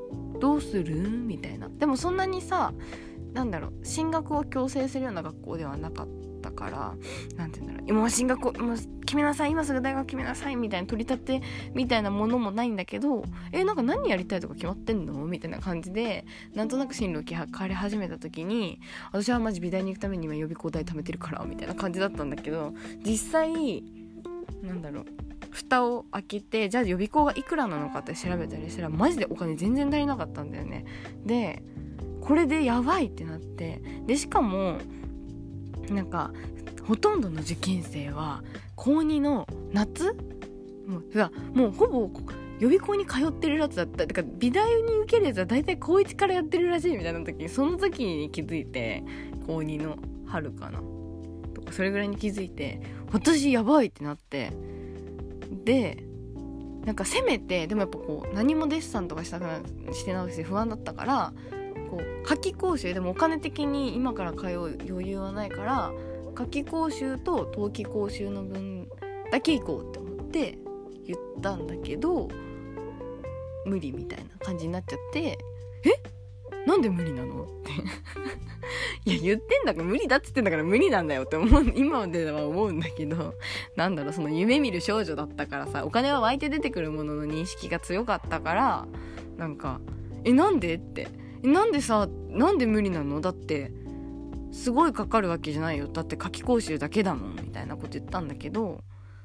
どうするみたいな。でもそんなにさ、なんだろう、進学を強制するような学校ではなかったから、なんて言うんだろう、今進学をもう決めなさい、今すぐ大学決めなさいみたいな取り立てみたいなものもないんだけど、えなんか何やりたいとか決まってんのみたいな感じで、なんとなく進路を変わり始めた時に、私はマジ美大に行くために今予備校代貯めてるからみたいな感じだったんだけど、実際なんだろう、蓋を開けて、じゃあ予備校がいくらなのかって調べたりしたら、マジでお金全然足りなかったんだよね。でこれでやばいってなって、でしかもなんかほとんどの受験生はこうにの夏もう, もうほぼ予備校に通ってるやつだった。だから美大に受けるやつは大体こういちからやってるらしいみたいな時に、その時に気づいて、こうにの春かなとかそれぐらいに気づいて、私やばいってなって、でなんかせめて、でもやっぱこう何もデッサンとかしたくなしてなくて不安だったから、こう夏季講習でもお金的に今から通う余裕はないから、夏季講習と冬季講習の分だけ行こうって思って言ったんだけど、無理みたいな感じになっちゃって、えなんで無理なのっていや言ってんだから無理だっつってんだから無理なんだよって思う、今では思うんだけど、なんだろう、その夢見る少女だったからさ、お金は湧いて出てくるものの認識が強かったから、なんかえなんでってえなんでさなんで無理なの、だってすごいかかるわけじゃないよ、だって夏季講習だけだもんみたいなこと言ったんだけど、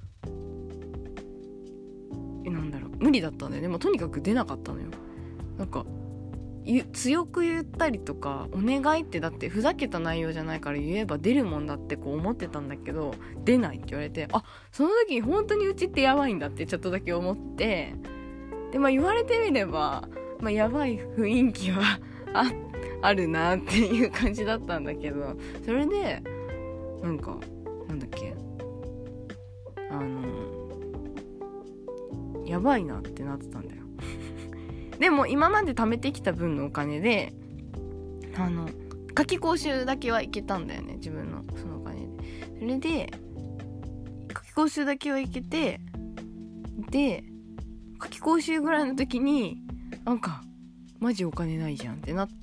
えなんだろう無理だったんだよね。もうとにかく出なかったのよ。なんか強く言ったりとか、お願いってだってふざけた内容じゃないから言えば出るもんだってこう思ってたんだけど、出ないって言われて、あその時に本当にうちってやばいんだってちょっとだけ思って、でまあ言われてみれば、まあ、やばい雰囲気は あ, あるなっていう感じだったんだけど、それでなんかなんだっけあのやばいなってなってたんだよでも今まで貯めてきた分のお金であの夏季講習だけは行けたんだよね、自分のそのお金で。それで夏季講習だけは行けて、で夏季講習ぐらいの時になんかマジお金ないじゃんってなって、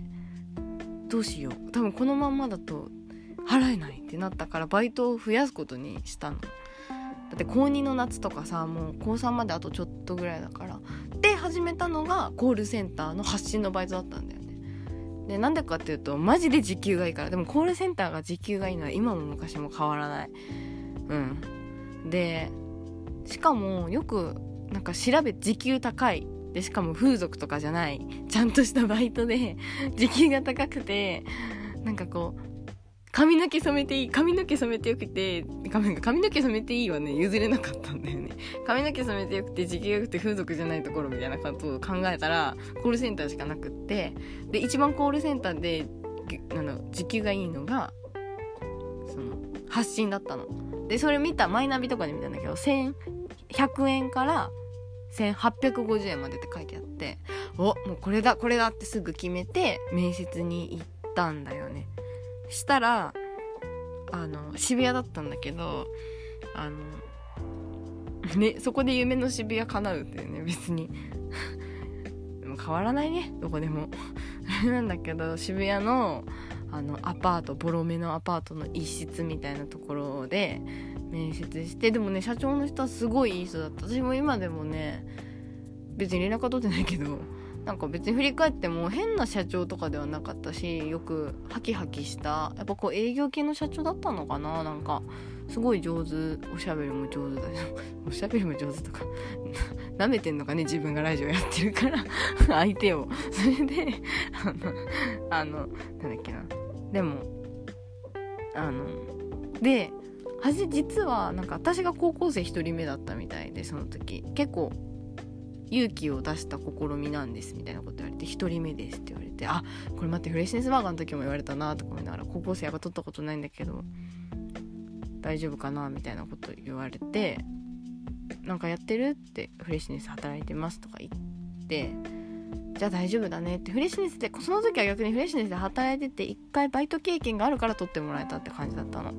どうしよう、多分このまんまだと払えないってなったから、バイトを増やすことにしたの。だって高にの夏とかさ、もう高さんまであとちょっとぐらいだから。で始めたのがコールセンターの発信のバイトだったんだよね。でなんでかっていうと、マジで時給がいいから。でもコールセンターが時給がいいのは今も昔も変わらない。うんでしかもよくなんか調べ時給高いで、しかも風俗とかじゃないちゃんとしたバイトで時給が高くて、なんかこう髪の毛染めていい髪の毛染めてよくて髪の毛染めていいはね譲れなかったんだよね。髪の毛染めてよくて時給がよくて風俗じゃないところみたいなことを考えたらコールセンターしかなくって、で一番コールセンターであの時給がいいのがその発信だったので、それ見たマイナビとかで見たんだけど、せんひゃくえんからせんはっぴゃくごじゅうえんまでって書いてあって、おもうこれだこれだってすぐ決めて面接に行ったんだよね。したらあの渋谷だったんだけど、あのねそこで夢の渋谷叶うっていうね、別にでも変わらないねどこでもなんだけど、渋谷のあのアパート、ボロめのアパートの一室みたいなところで面接して、でもね社長の人はすごいいい人だった。私も今でもね別に連絡は取ってないけど、なんか別に振り返っても変な社長とかではなかったし、よくハキハキしたやっぱこう営業系の社長だったのかな。なんかすごい上手、おしゃべりも上手だしおしゃべりも上手とか舐めてんのかね、自分がラジオやってるから相手を。それであのあのなんだっけな、でもあのではじ実はなんか私が高校生一人目だったみたいで、その時結構勇気を出した試みなんですみたいなこと言われて、一人目ですって言われて、あこれ待って、フレッシュネスバーガーの時も言われたなとか思いながら、高校生やっぱ取ったことないんだけど大丈夫かなみたいなこと言われて、なんかやってるってフレッシュネス働いてますとか言って、じゃあ大丈夫だねって、フレッシュネスでその時は逆にフレッシュネスで働いてて一回バイト経験があるから取ってもらえたって感じだったの。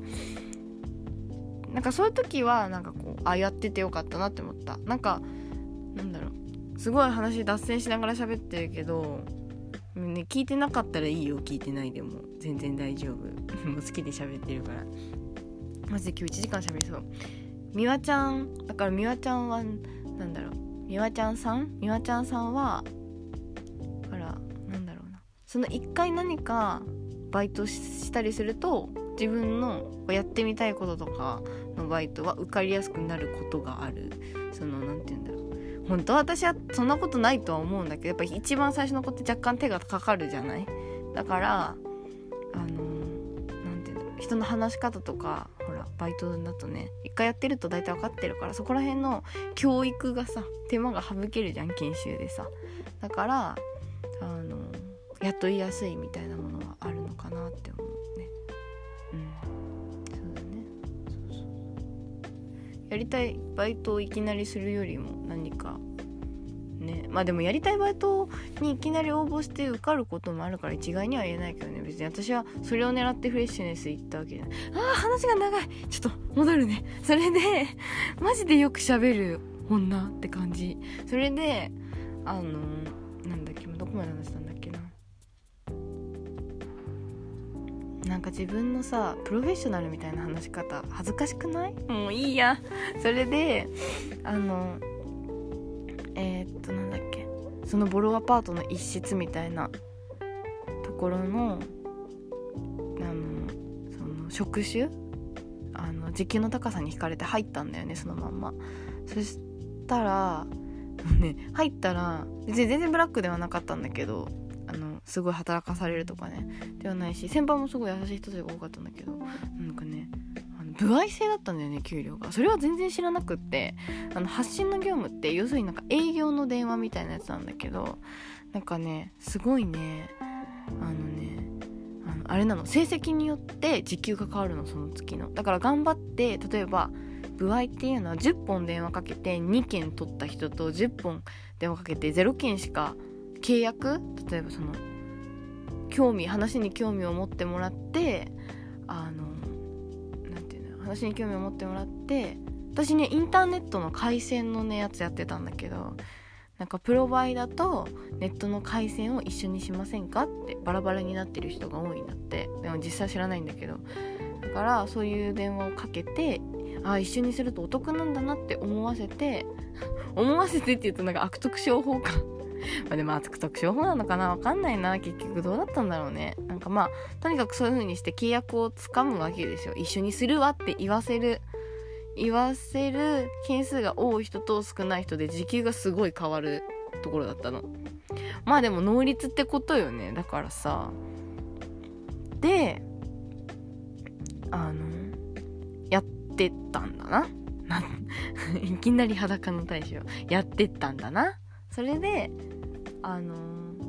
なんかそういう時はなんかこうあやっててよかったなって思った。なんかなんだろう、 すごい話脱線しながら喋ってるけど、ね、聞いてなかったらいいよ、聞いてないでも全然大丈夫もう好きで喋ってるから。マジで今日いちじかん喋りそう。みわちゃんだからみわちゃんはなんだろうみわちゃんさんみわちゃんさんはあらなんだろうな、その一回何かバイトしたりすると自分のやってみたいこととかのバイトは受かりやすくなることがある。そのなんて言うんだろう、本当は私はそんなことないとは思うんだけど、やっぱり一番最初の子って若干手がかかるじゃない。だからあのなんて言うんだろう、人の話し方とかほらバイトだとね一回やってると大体分かってるから、そこら辺の教育がさ手間が省けるじゃん研修でさ。だからあの雇いやすいみたいなものはあるのかなって思うね。うんそうだね。そうそうやりたいバイトをいきなりするよりも何かね、まあでもやりたいバイトにいきなり応募して受かることもあるから一概には言えないけどね。別に私はそれを狙ってフレッシュネス行ったわけじゃない。あー話が長い、ちょっと戻るね。それでマジでよく喋る女って感じ。それであのなんだっけどこまで話したんだっけな。なんか自分のさプロフェッショナルみたいな話し方恥ずかしくない？もういいや。それであのえー、っとなんだっけそのボロアパートの一室みたいなところのあのその職種あの時給の高さに惹かれて入ったんだよね、そのまんま。そしたらね入ったら全然ブラックではなかったんだけど、あのすごい働かされるとかねではないし、先輩もすごい優しい人が多かったんだけど、なんかねあの歩合制だったんだよね給料が。それは全然知らなくって、あの発信の業務って要するになんか営業の電話みたいなやつなんだけど、なんかねすごいねあのねあのあれなの、成績によって時給が変わるの、その月の。だから頑張って例えば歩合っていうのはじゅっぽん電話かけてにけん取った人とじゅっぽん電話かけてゼロけんしか契約、例えばその興味話に興味を持ってもらってあのなんていうの話に興味を持ってもらって、私ねインターネットの回線のねやつやってたんだけど、なんかプロバイダとネットの回線を一緒にしませんかってバラバラになってる人が多いんだって。でも実際知らないんだけど、だからそういう電話をかけて、あ一緒にするとお得なんだなって思わせて思わせてって言うとなんか悪徳商法かまあでも悪徳商法なのかな、わかんないな。結局どうだったんだろうね。なんかまあとにかくそういう風にして契約をつかむわけですよ。一緒にするわって言わせる言わせる件数が多い人と少ない人で時給がすごい変わるところだったの。まあでも能率ってことよね。だからさであのやってったんだないきなり裸の大将やってったんだな。それであの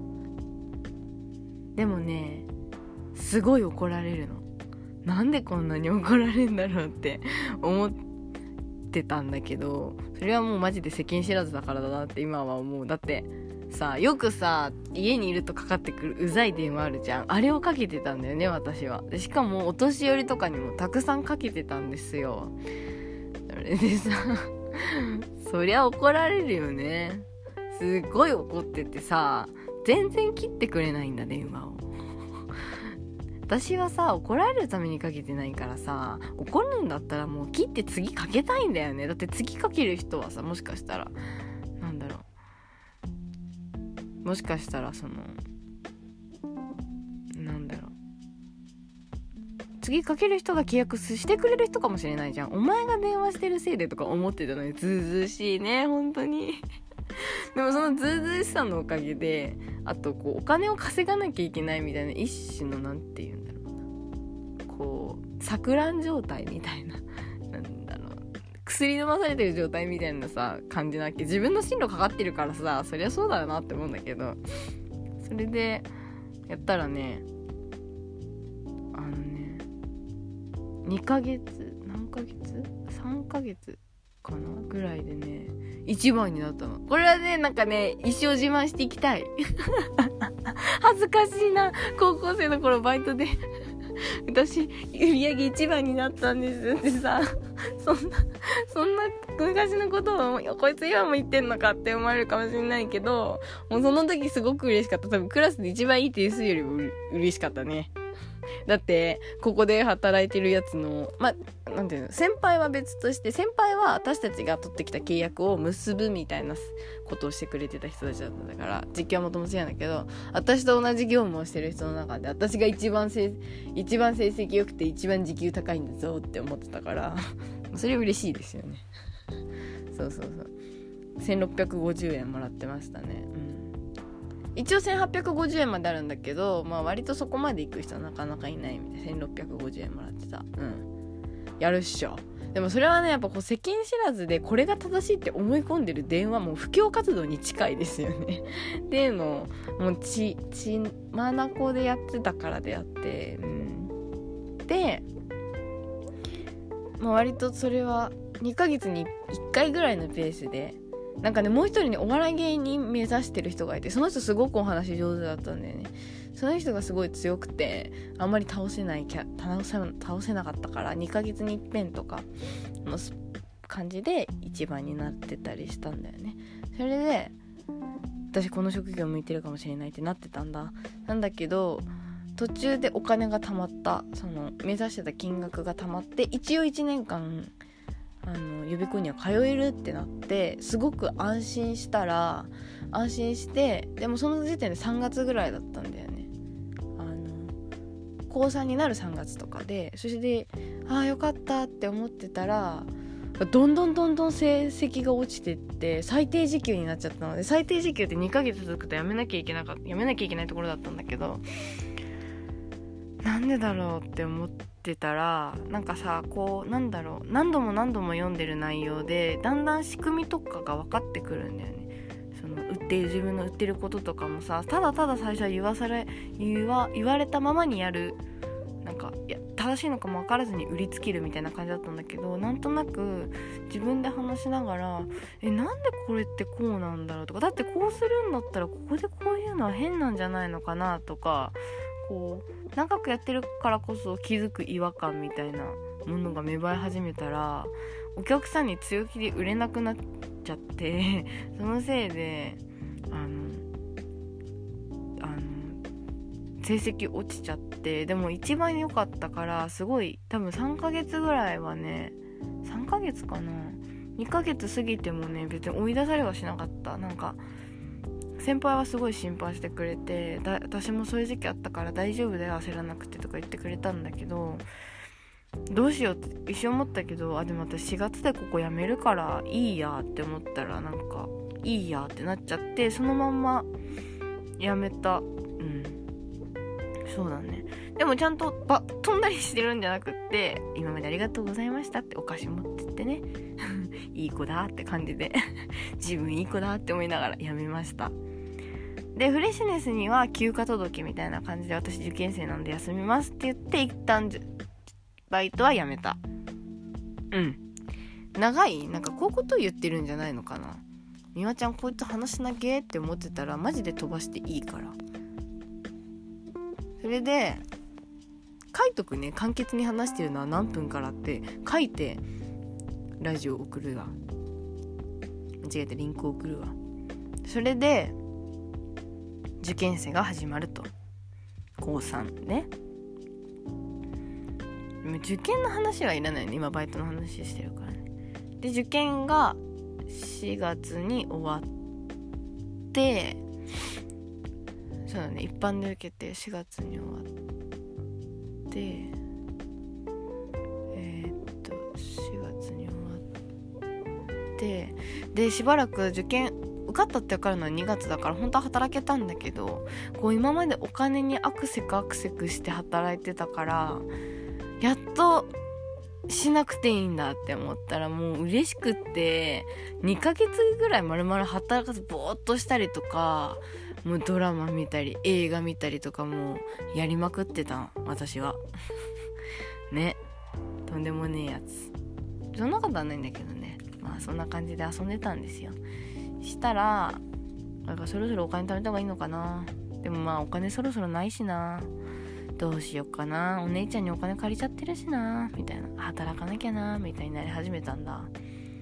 でもねすごい怒られるの。なんでこんなに怒られるんだろうって思ってたんだけど、それはもうマジで世間知らずだからだなって今は思う。だってさよくさ家にいるとかかってくるうざい電話あるじゃん。あれをかけてたんだよね私は。でしかもお年寄りとかにもたくさんかけてたんですよ。それでさそりゃ怒られるよね。すっごい怒っててさ全然切ってくれないんだ電話を私はさ怒られるためにかけてないからさ、怒るんだったらもう切って次かけたいんだよね。だって次かける人はさもしかしたらなんだろうもしかしたらそのなんだろう次かける人が契約してくれる人かもしれないじゃん。お前が電話してるせいでとか思ってたのにずうずうしいね本当にでもそのずうずうしさのおかげであとこうお金を稼がなきゃいけないみたいな一種のなんていうんだろうな、こう錯乱状態みたいななんだろう薬飲まされてる状態みたいなさ感じなわけ。自分の進路かかってるからさそりゃそうだよなって思うんだけど、それでやったらねあのねにかげつ何ヶ月さんかげつかなぐらいでね一番になったの。これはねなんかね一生自慢していきたい恥ずかしいな。高校生の頃バイトで私売り上げ一番になったんですってさそんなそんな昔のことをこいつ今も言ってんのかって思われるかもしれないけど、もうその時すごく嬉しかった。多分クラスで一番いい点数よりもう嬉しかったね。だってここで働いてるやつのまあなんていうの、先輩は別として、先輩は私たちが取ってきた契約を結ぶみたいなことをしてくれてた人たちだったんだから、実況はもともと違うんだけど、私と同じ業務をしてる人の中で私が一番成一番成績良くて一番時給高いんだぞって思ってたからそれ嬉しいですよねそうそうそう、せんろっぴゃくごじゅうえんもらってましたね。うん、一応せんはっぴゃくごじゅうえんまであるんだけど、まあ割とそこまで行く人はなかなかいないみたいな。せんろっぴゃくごじゅうえんもらってた。うん、やるっしょ。でもそれはね、やっぱこう世間知らずでこれが正しいって思い込んでる電話も布教活動に近いですよねっていうのをもうちちまなこでやってたからであって、うん、で、まあ、割とそれはにかげつにいっかいぐらいのペースで、なんかね、もう一人にお笑い芸人目指してる人がいて、その人すごくお話上手だったんだよね。その人がすごい強くて、あんまり倒せないキャ倒せ倒せなかったから、にかげつに一遍とかの感じで一番になってたりしたんだよね。それで私この職業向いてるかもしれないってなってたんだ。なんだけど途中でお金が貯まった、その目指してた金額が貯まって、一応いちねんかんあの予備校には通えるってなって、すごく安心したら安心して、でもその時点でさんがつぐらいだったんだよね。あのこうさんになるさんがつとかで、そしてああよかったって思ってたら、どんどんどんどん成績が落ちてって最低時給になっちゃったので、最低時給ってにかげつ続くとやめなきゃいけなかったやめなきゃいけないところだったんだけど、なんでだろうって思ってたら、なんかさ、こうなんだろう、何度も何度も読んでる内容でだんだん仕組みとかが分かってくるんだよね。その売っている自分の売ってることとかもさ、ただただ最初は言わされ言わ言われたままにやる、なんかいや正しいのかも分からずに売りつけるみたいな感じだったんだけど、なんとなく自分で話しながら、えなんでこれってこうなんだろうとか、だってこうするんだったらここでこういうのは変なんじゃないのかなとか、こう長くやってるからこそ気づく違和感みたいなものが芽生え始めたら、お客さんに強気で売れなくなっちゃってそのせいであのあの成績落ちちゃって、でも一番良かったからすごい、多分さんかげつぐらいはね、さんかげつかな、にかげつ過ぎてもね別に追い出されはしなかった。なんか先輩はすごい心配してくれて、だ私もそういう時期あったから大丈夫だよ焦らなくてとか言ってくれたんだけど、どうしようって一瞬思ったけど、あでも私しがつでここ辞めるからいいやって思ったら、なんかいいやってなっちゃって、そのまんま辞めた。うんそうだね。でもちゃんとば飛んだりしてるんじゃなくって、今までありがとうございましたってお菓子持ってってねいい子だって感じで自分いい子だって思いながら辞めました。でフレッシュネスには休暇届みたいな感じで、私受験生なんで休みますって言って一旦バイトは辞めた。うん長いなんかこういうこと言ってるんじゃないのかな。みわちゃんこいつ話しなげって思ってたらマジで飛ばしていいから。それで書いとくね、簡潔に話してるのは何分からって書いてラジオ送るわ。間違えてリンク送るわ。それで受験生が始まると、こうさんね。受験の話はいらないね、今バイトの話してるからね。で受験がしがつに終わって、そうだね、一般で受けてしがつに終わって、えー、っとしがつに終わって、でしばらく受験受かったって分かるのはにがつだから本当は働けたんだけど、こう今までお金にアクセクアクセクして働いてたから、やっとしなくていいんだって思ったらもう嬉しくって、にかげつぐらい丸々働かずぼーっとしたりとか、もうドラマ見たり映画見たりとかもやりまくってた私はね、とんでもねえやつ。そんなことはないんだけどね、まあそんな感じで遊んでたんですよ。したらなんかそろそろお金貯めた方がいいのかな。でもまあお金そろそろないしな。 どうしよっかな、お姉ちゃんにお金借りちゃってるしなみたいな、働かなきゃなみたいになり始めたんだ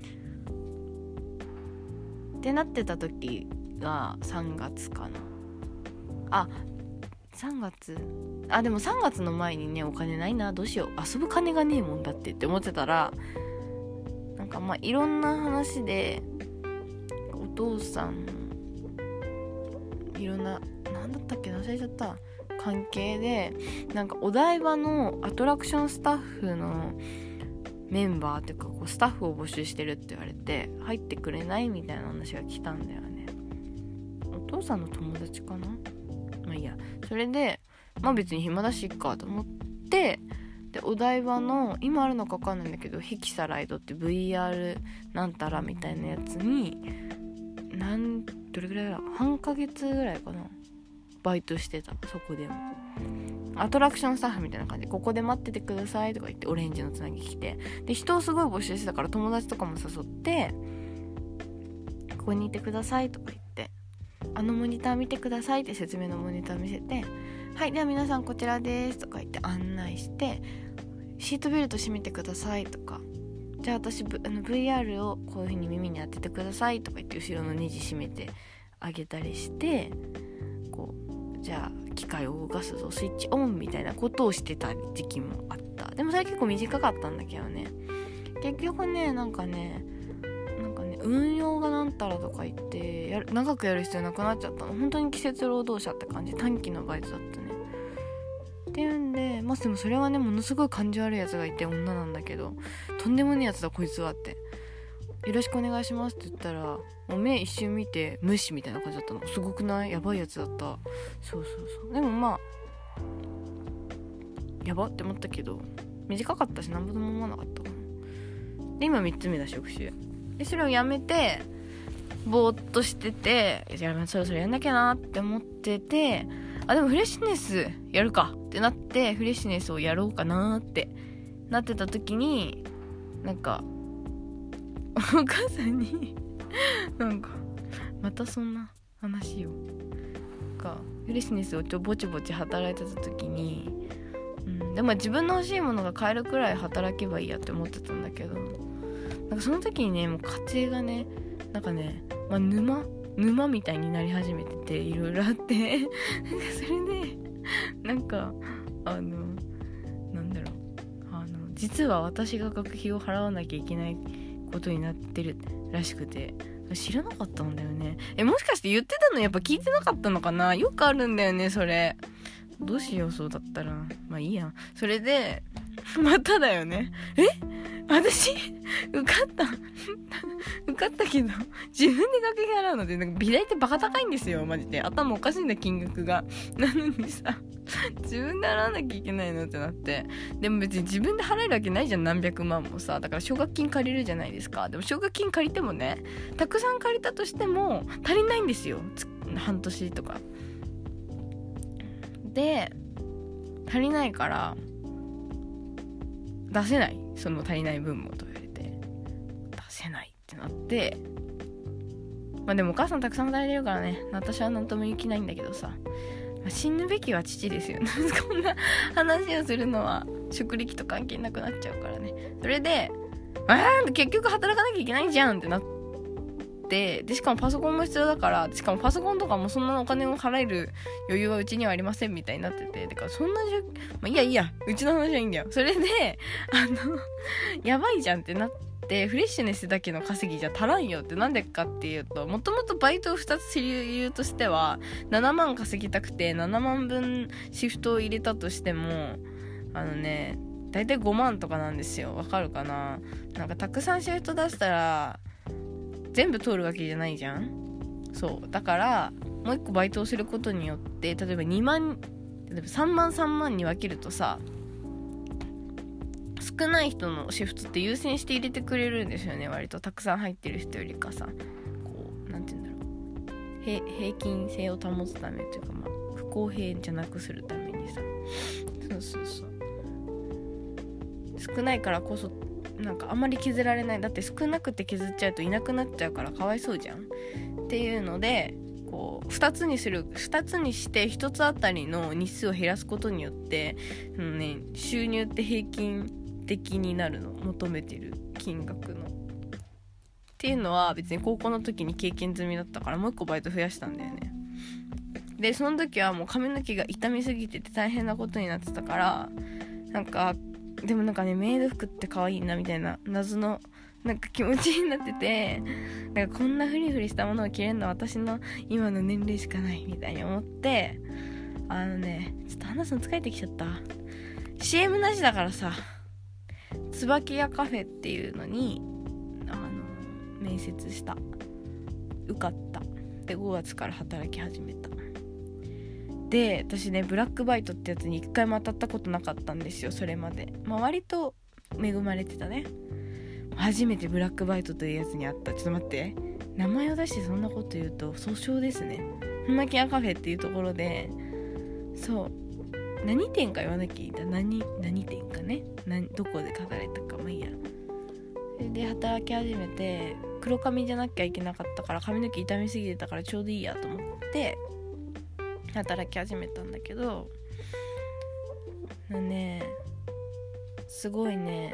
ってなってた時がさんがつかな。あ、さんがつ、あでもさんがつの前にね、お金ないな、どうしよう、遊ぶ金がねえもんだってって思ってたら、なんかまあいろんな話でお父さんいろんな、なんだったっけ忘れちゃった、関係でなんかお台場のアトラクションスタッフのメンバーっていうかこうスタッフを募集してるって言われて、入ってくれないみたいな話が来たんだよね。お父さんの友達かな、まあいいや。それでまあ別に暇だしいっかと思って、でお台場の今あるのか分かんないんだけど、ヘキサライドって ブイアール なんたらみたいなやつになんどれぐらいだ半ヶ月ぐらいかなバイトしてた。そこでもアトラクションスタッフみたいな感じで、ここで待っててくださいとか言ってオレンジのつなぎ来て、で人をすごい募集してたから友達とかも誘って、ここにいてくださいとか言って、あのモニター見てくださいって説明のモニター見せて、はいでは皆さんこちらですとか言って案内して、シートベルト締めてくださいとか、じゃあ私、v、あの ブイアール をこういう風に耳に当ててくださいとか言って後ろのネジ締めてあげたりして、こうじゃあ機械を動かすぞスイッチオンみたいなことをしてた時期もあった。でもそれ結構短かったんだけどね、結局ねなんかねなんかね運用がなんたらとか言ってやる長くやる必要なくなっちゃったの。本当に季節労働者って感じ、短期のバイトだったねっていうんで、まあでもそれはねものすごい感じ悪いやつがいて、女なんだけどとんでもねえやつだこいつはって、よろしくお願いしますって言ったらもう目一瞬見て無視みたいな感じだったの。すごくない？やばいやつだった。そうそうそう。でもまあやばって思ったけど短かったし何ぼでも思わなかったかな。で今みっつめだし翌週で、それをやめてぼーっとしてて、いやそろそろやんなきゃなって思ってて、あでもフレッシュネスやるかってなって、フレッシュネスをやろうかなってなってた時に、なんかお母さんになんかまたそんな話をなんかフレッシュネスをちょぼちぼち働いてた時に、うん、でも自分の欲しいものが買えるくらい働けばいいやって思ってたんだけど、なんかその時にねもう家庭がねなんかね、まあ、沼沼みたいになり始めてて、いろいろあってなんかそれでなんかあのなんだろうあの実は私が学費を払わなきゃいけないことになってるらしくて、知らなかったんだよね。えもしかして言ってたのやっぱ聞いてなかったのかな。よくあるんだよねそれ。どうしよう、そうだったらまあいいや。それでまただよね。え私受かった受かったけど自分で学費払うので、なんか美大ってバカ高いんですよマジで。頭おかしいんだ金額が。なのにさ自分で払わなきゃいけないのってなって、でも別に自分で払えるわけないじゃん、何百万もさ。だから奨学金借りるじゃないですか。でも奨学金借りてもね、たくさん借りたとしても足りないんですよ、半年とかで足りないから出せない、その足りない分もと言われて出せないってなって、まあでもお母さんたくさん働いてるからね、私は何とも言う気ないんだけどさ、死ぬべきは父ですよねこんな話をするのは職歴と関係なくなっちゃうからね。それであー結局働かなきゃいけないじゃんってなって、でしかもパソコンも必要だから、しかもパソコンとかもそんなお金を払える余裕はうちにはありませんみたいになってて、だからそんなじゅ、まあいいやいいやうちの話はいいんだよ。それであのやばいじゃんってなって、フレッシュネスだけの稼ぎじゃ足らんよって、なんでかっていうと、もともとバイトをふたつ理由としてはななまん稼ぎたくてななまんぶんシフトを入れたとしても、あのねだいたいごまんとかなんですよ。わかるかな。なんかたくさんシフト出したら全部通るわけじゃないじゃん。そうだからもう一個バイトをすることによって、例えばにまん例えばさんまんさんまんに分けるとさ、少ない人のシフトって優先して入れてくれるんですよね、割と。たくさん入ってる人よりかさ、こうなんて言うんだろう、平平均性を保つためというか、まあ、不公平じゃなくするためにさ、そうそうそう、少ないからこそなんかあんまり削られない。だって少なくて削っちゃうといなくなっちゃうからかわいそうじゃんっていうので、ここうふたつにするふたつにしてひとつあたりの日数を減らすことによって、うんね、収入って平均的になるの、求めてる金額のっていうのは別に高校の時に経験済みだったから、もう一個バイト増やしたんだよね。でその時はもう髪の毛が傷みすぎてて大変なことになってたから、なんかでもなんかねメイド服って可愛いなみたいな謎のなんか気持ちになってて、なんかこんなフリフリしたものを着れるのは私の今の年齢しかないみたいに思って、あのねちょっと話すの疲れてきちゃった。 シーエム なしだからさ、椿屋カフェっていうのにあの面接した、受かった。でごがつから働き始めた。で私ねブラックバイトってやつに一回も当たったことなかったんですよ、それまで。まあ割と恵まれてたね。初めてブラックバイトというやつに会った。ちょっと待って、名前を出してそんなこと言うと訴訟ですね。椿屋カフェっていうところで、そう何店か言わなきゃいいんだ。何何店かね、何どこで働いたか、まあいいや。それで働き始めて、黒髪じゃなきゃいけなかったから、髪の毛傷みすぎてたからちょうどいいやと思って働き始めたんだけど、なねすごいね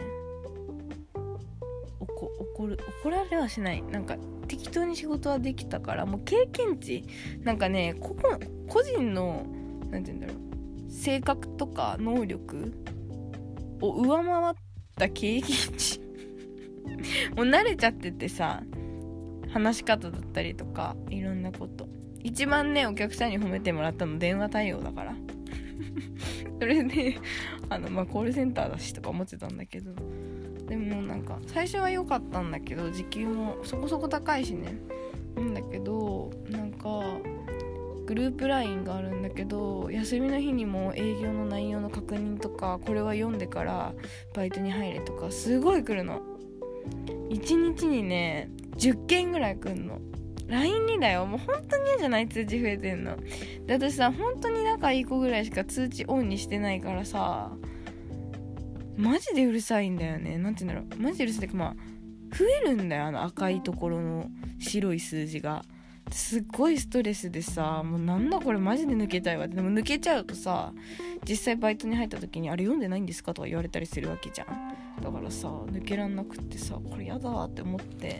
怒怒る怒られはしない。なんか適当に仕事はできたから、もう経験値、なんかねここ個人のなんて言うんだろう、性格とか能力を上回った経験値もう慣れちゃっててさ、話し方だったりとかいろんなこと。一番ねお客さんに褒めてもらったの電話対応だからそれであのまあコールセンターだしとか思ってたんだけど、でもなんか最初は良かったんだけど、時給もそこそこ高いしね、なんだけどなんかグループラインがあるんだけど、休みの日にも営業の内容の確認とか、これは読んでからバイトに入れとかすごい来るの。いちにちにねじゅっけんぐらい来んの。 ライン にだよ。もう本当に嫌じゃない？通知増えてんの。で私さ本当に仲いい子ぐらいしか通知オンにしてないからさ、マジでうるさいんだよね。なんて言うんだろう、マジでうるさいってか、まあ増えるんだよ、あの赤いところの白い数字が。すっごいストレスでさ、もうなんだこれマジで抜けたいわって。でも抜けちゃうとさ、実際バイトに入った時にあれ読んでないんですかとか言われたりするわけじゃん。だからさ抜けらんなくってさ、これやだわって思って、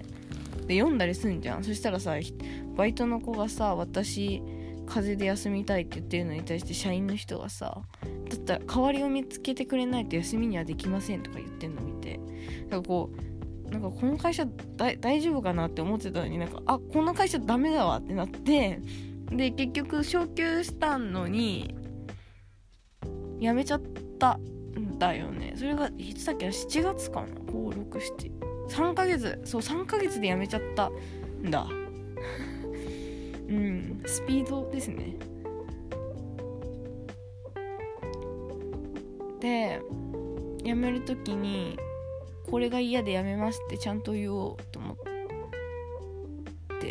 で読んだりすんじゃん。そしたらさバイトの子がさ、私風邪で休みたいって言ってるのに対して社員の人がさ、だったら代わりを見つけてくれないと休みにはできませんとか言ってんの見て、なんかこうなんかこの会社だ大丈夫かなって思ってたのに、なんかあこの会社ダメだわってなって、で結局昇給したのに辞めちゃったんだよね。それがいつだっけな、しちがつかな、ご、ろく、しち、さんかげつ、そうさんかげつで辞めちゃったんだうんスピードですね。で辞めるときにこれが嫌で辞めますってちゃんと言おうと思って、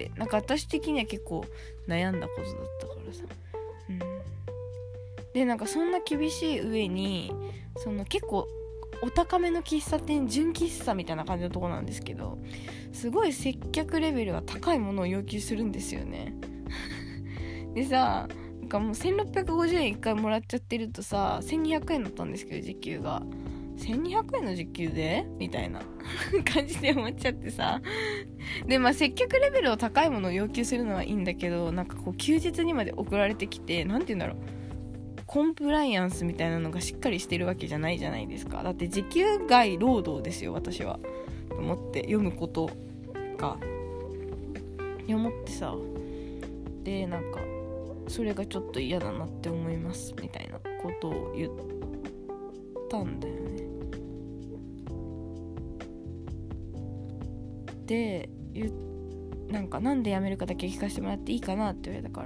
なんか私的には結構悩んだことだったからさ、うん、でなんかそんな厳しい上に、その結構お高めの喫茶店、純喫茶みたいな感じのとこなんですけど、すごい接客レベルが高いものを要求するんですよねでさ、なんかもうせんろっぴゃくごじゅうえんいっかいもらっちゃってるとさ、せんにひゃくえんだったんですけど時給がせんにひゃくえんの時給でみたいな感じで思っちゃってさ、でまあ接客レベルを高いものを要求するのはいいんだけど、なんかこう休日にまで送られてきて、なんて言うんだろう、コンプライアンスみたいなのがしっかりしてるわけじゃないじゃないですか。だって時給外労働ですよ私はと思って読むことが思ってさ、でなんかそれがちょっと嫌だなって思いますみたいなことを言ったんだよね。でなんかなんで辞めるかだけ聞かせてもらっていいかなって言われたから、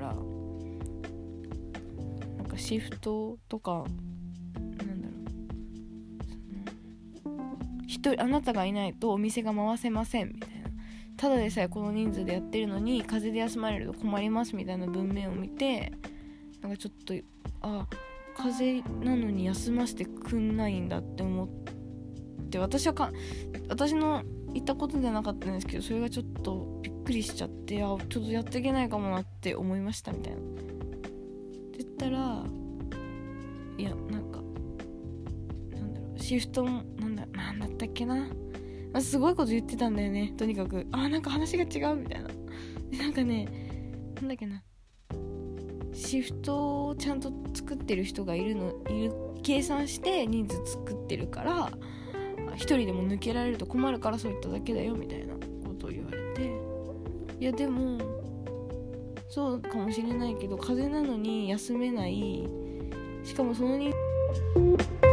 なんかシフトとかなんだろう、その一人あなたがいないとお店が回せませんみたいな、ただでさえこの人数でやってるのに風邪で休まれると困りますみたいな文面を見て、なんかちょっとあ風邪なのに休ませてくんないんだって思って、私はか私の言ったことじゃなかったんですけど、それがちょっとびっくりしちゃって、あちょっとやっていけないかもなって思いましたみたいなって言ったら、いやなんかなんだろうシフトもなんだなんだったっけな、あすごいこと言ってたんだよね。とにかくあなんか話が違うみたいなでなんかねなんだっけなシフトをちゃんと作ってる人がいるのいる計算して人数作ってるから一人でも抜けられると困るからそう言っただけだよみたいなことを言われて、いやでもそうかもしれないけど風邪なのに休めない、しかもその人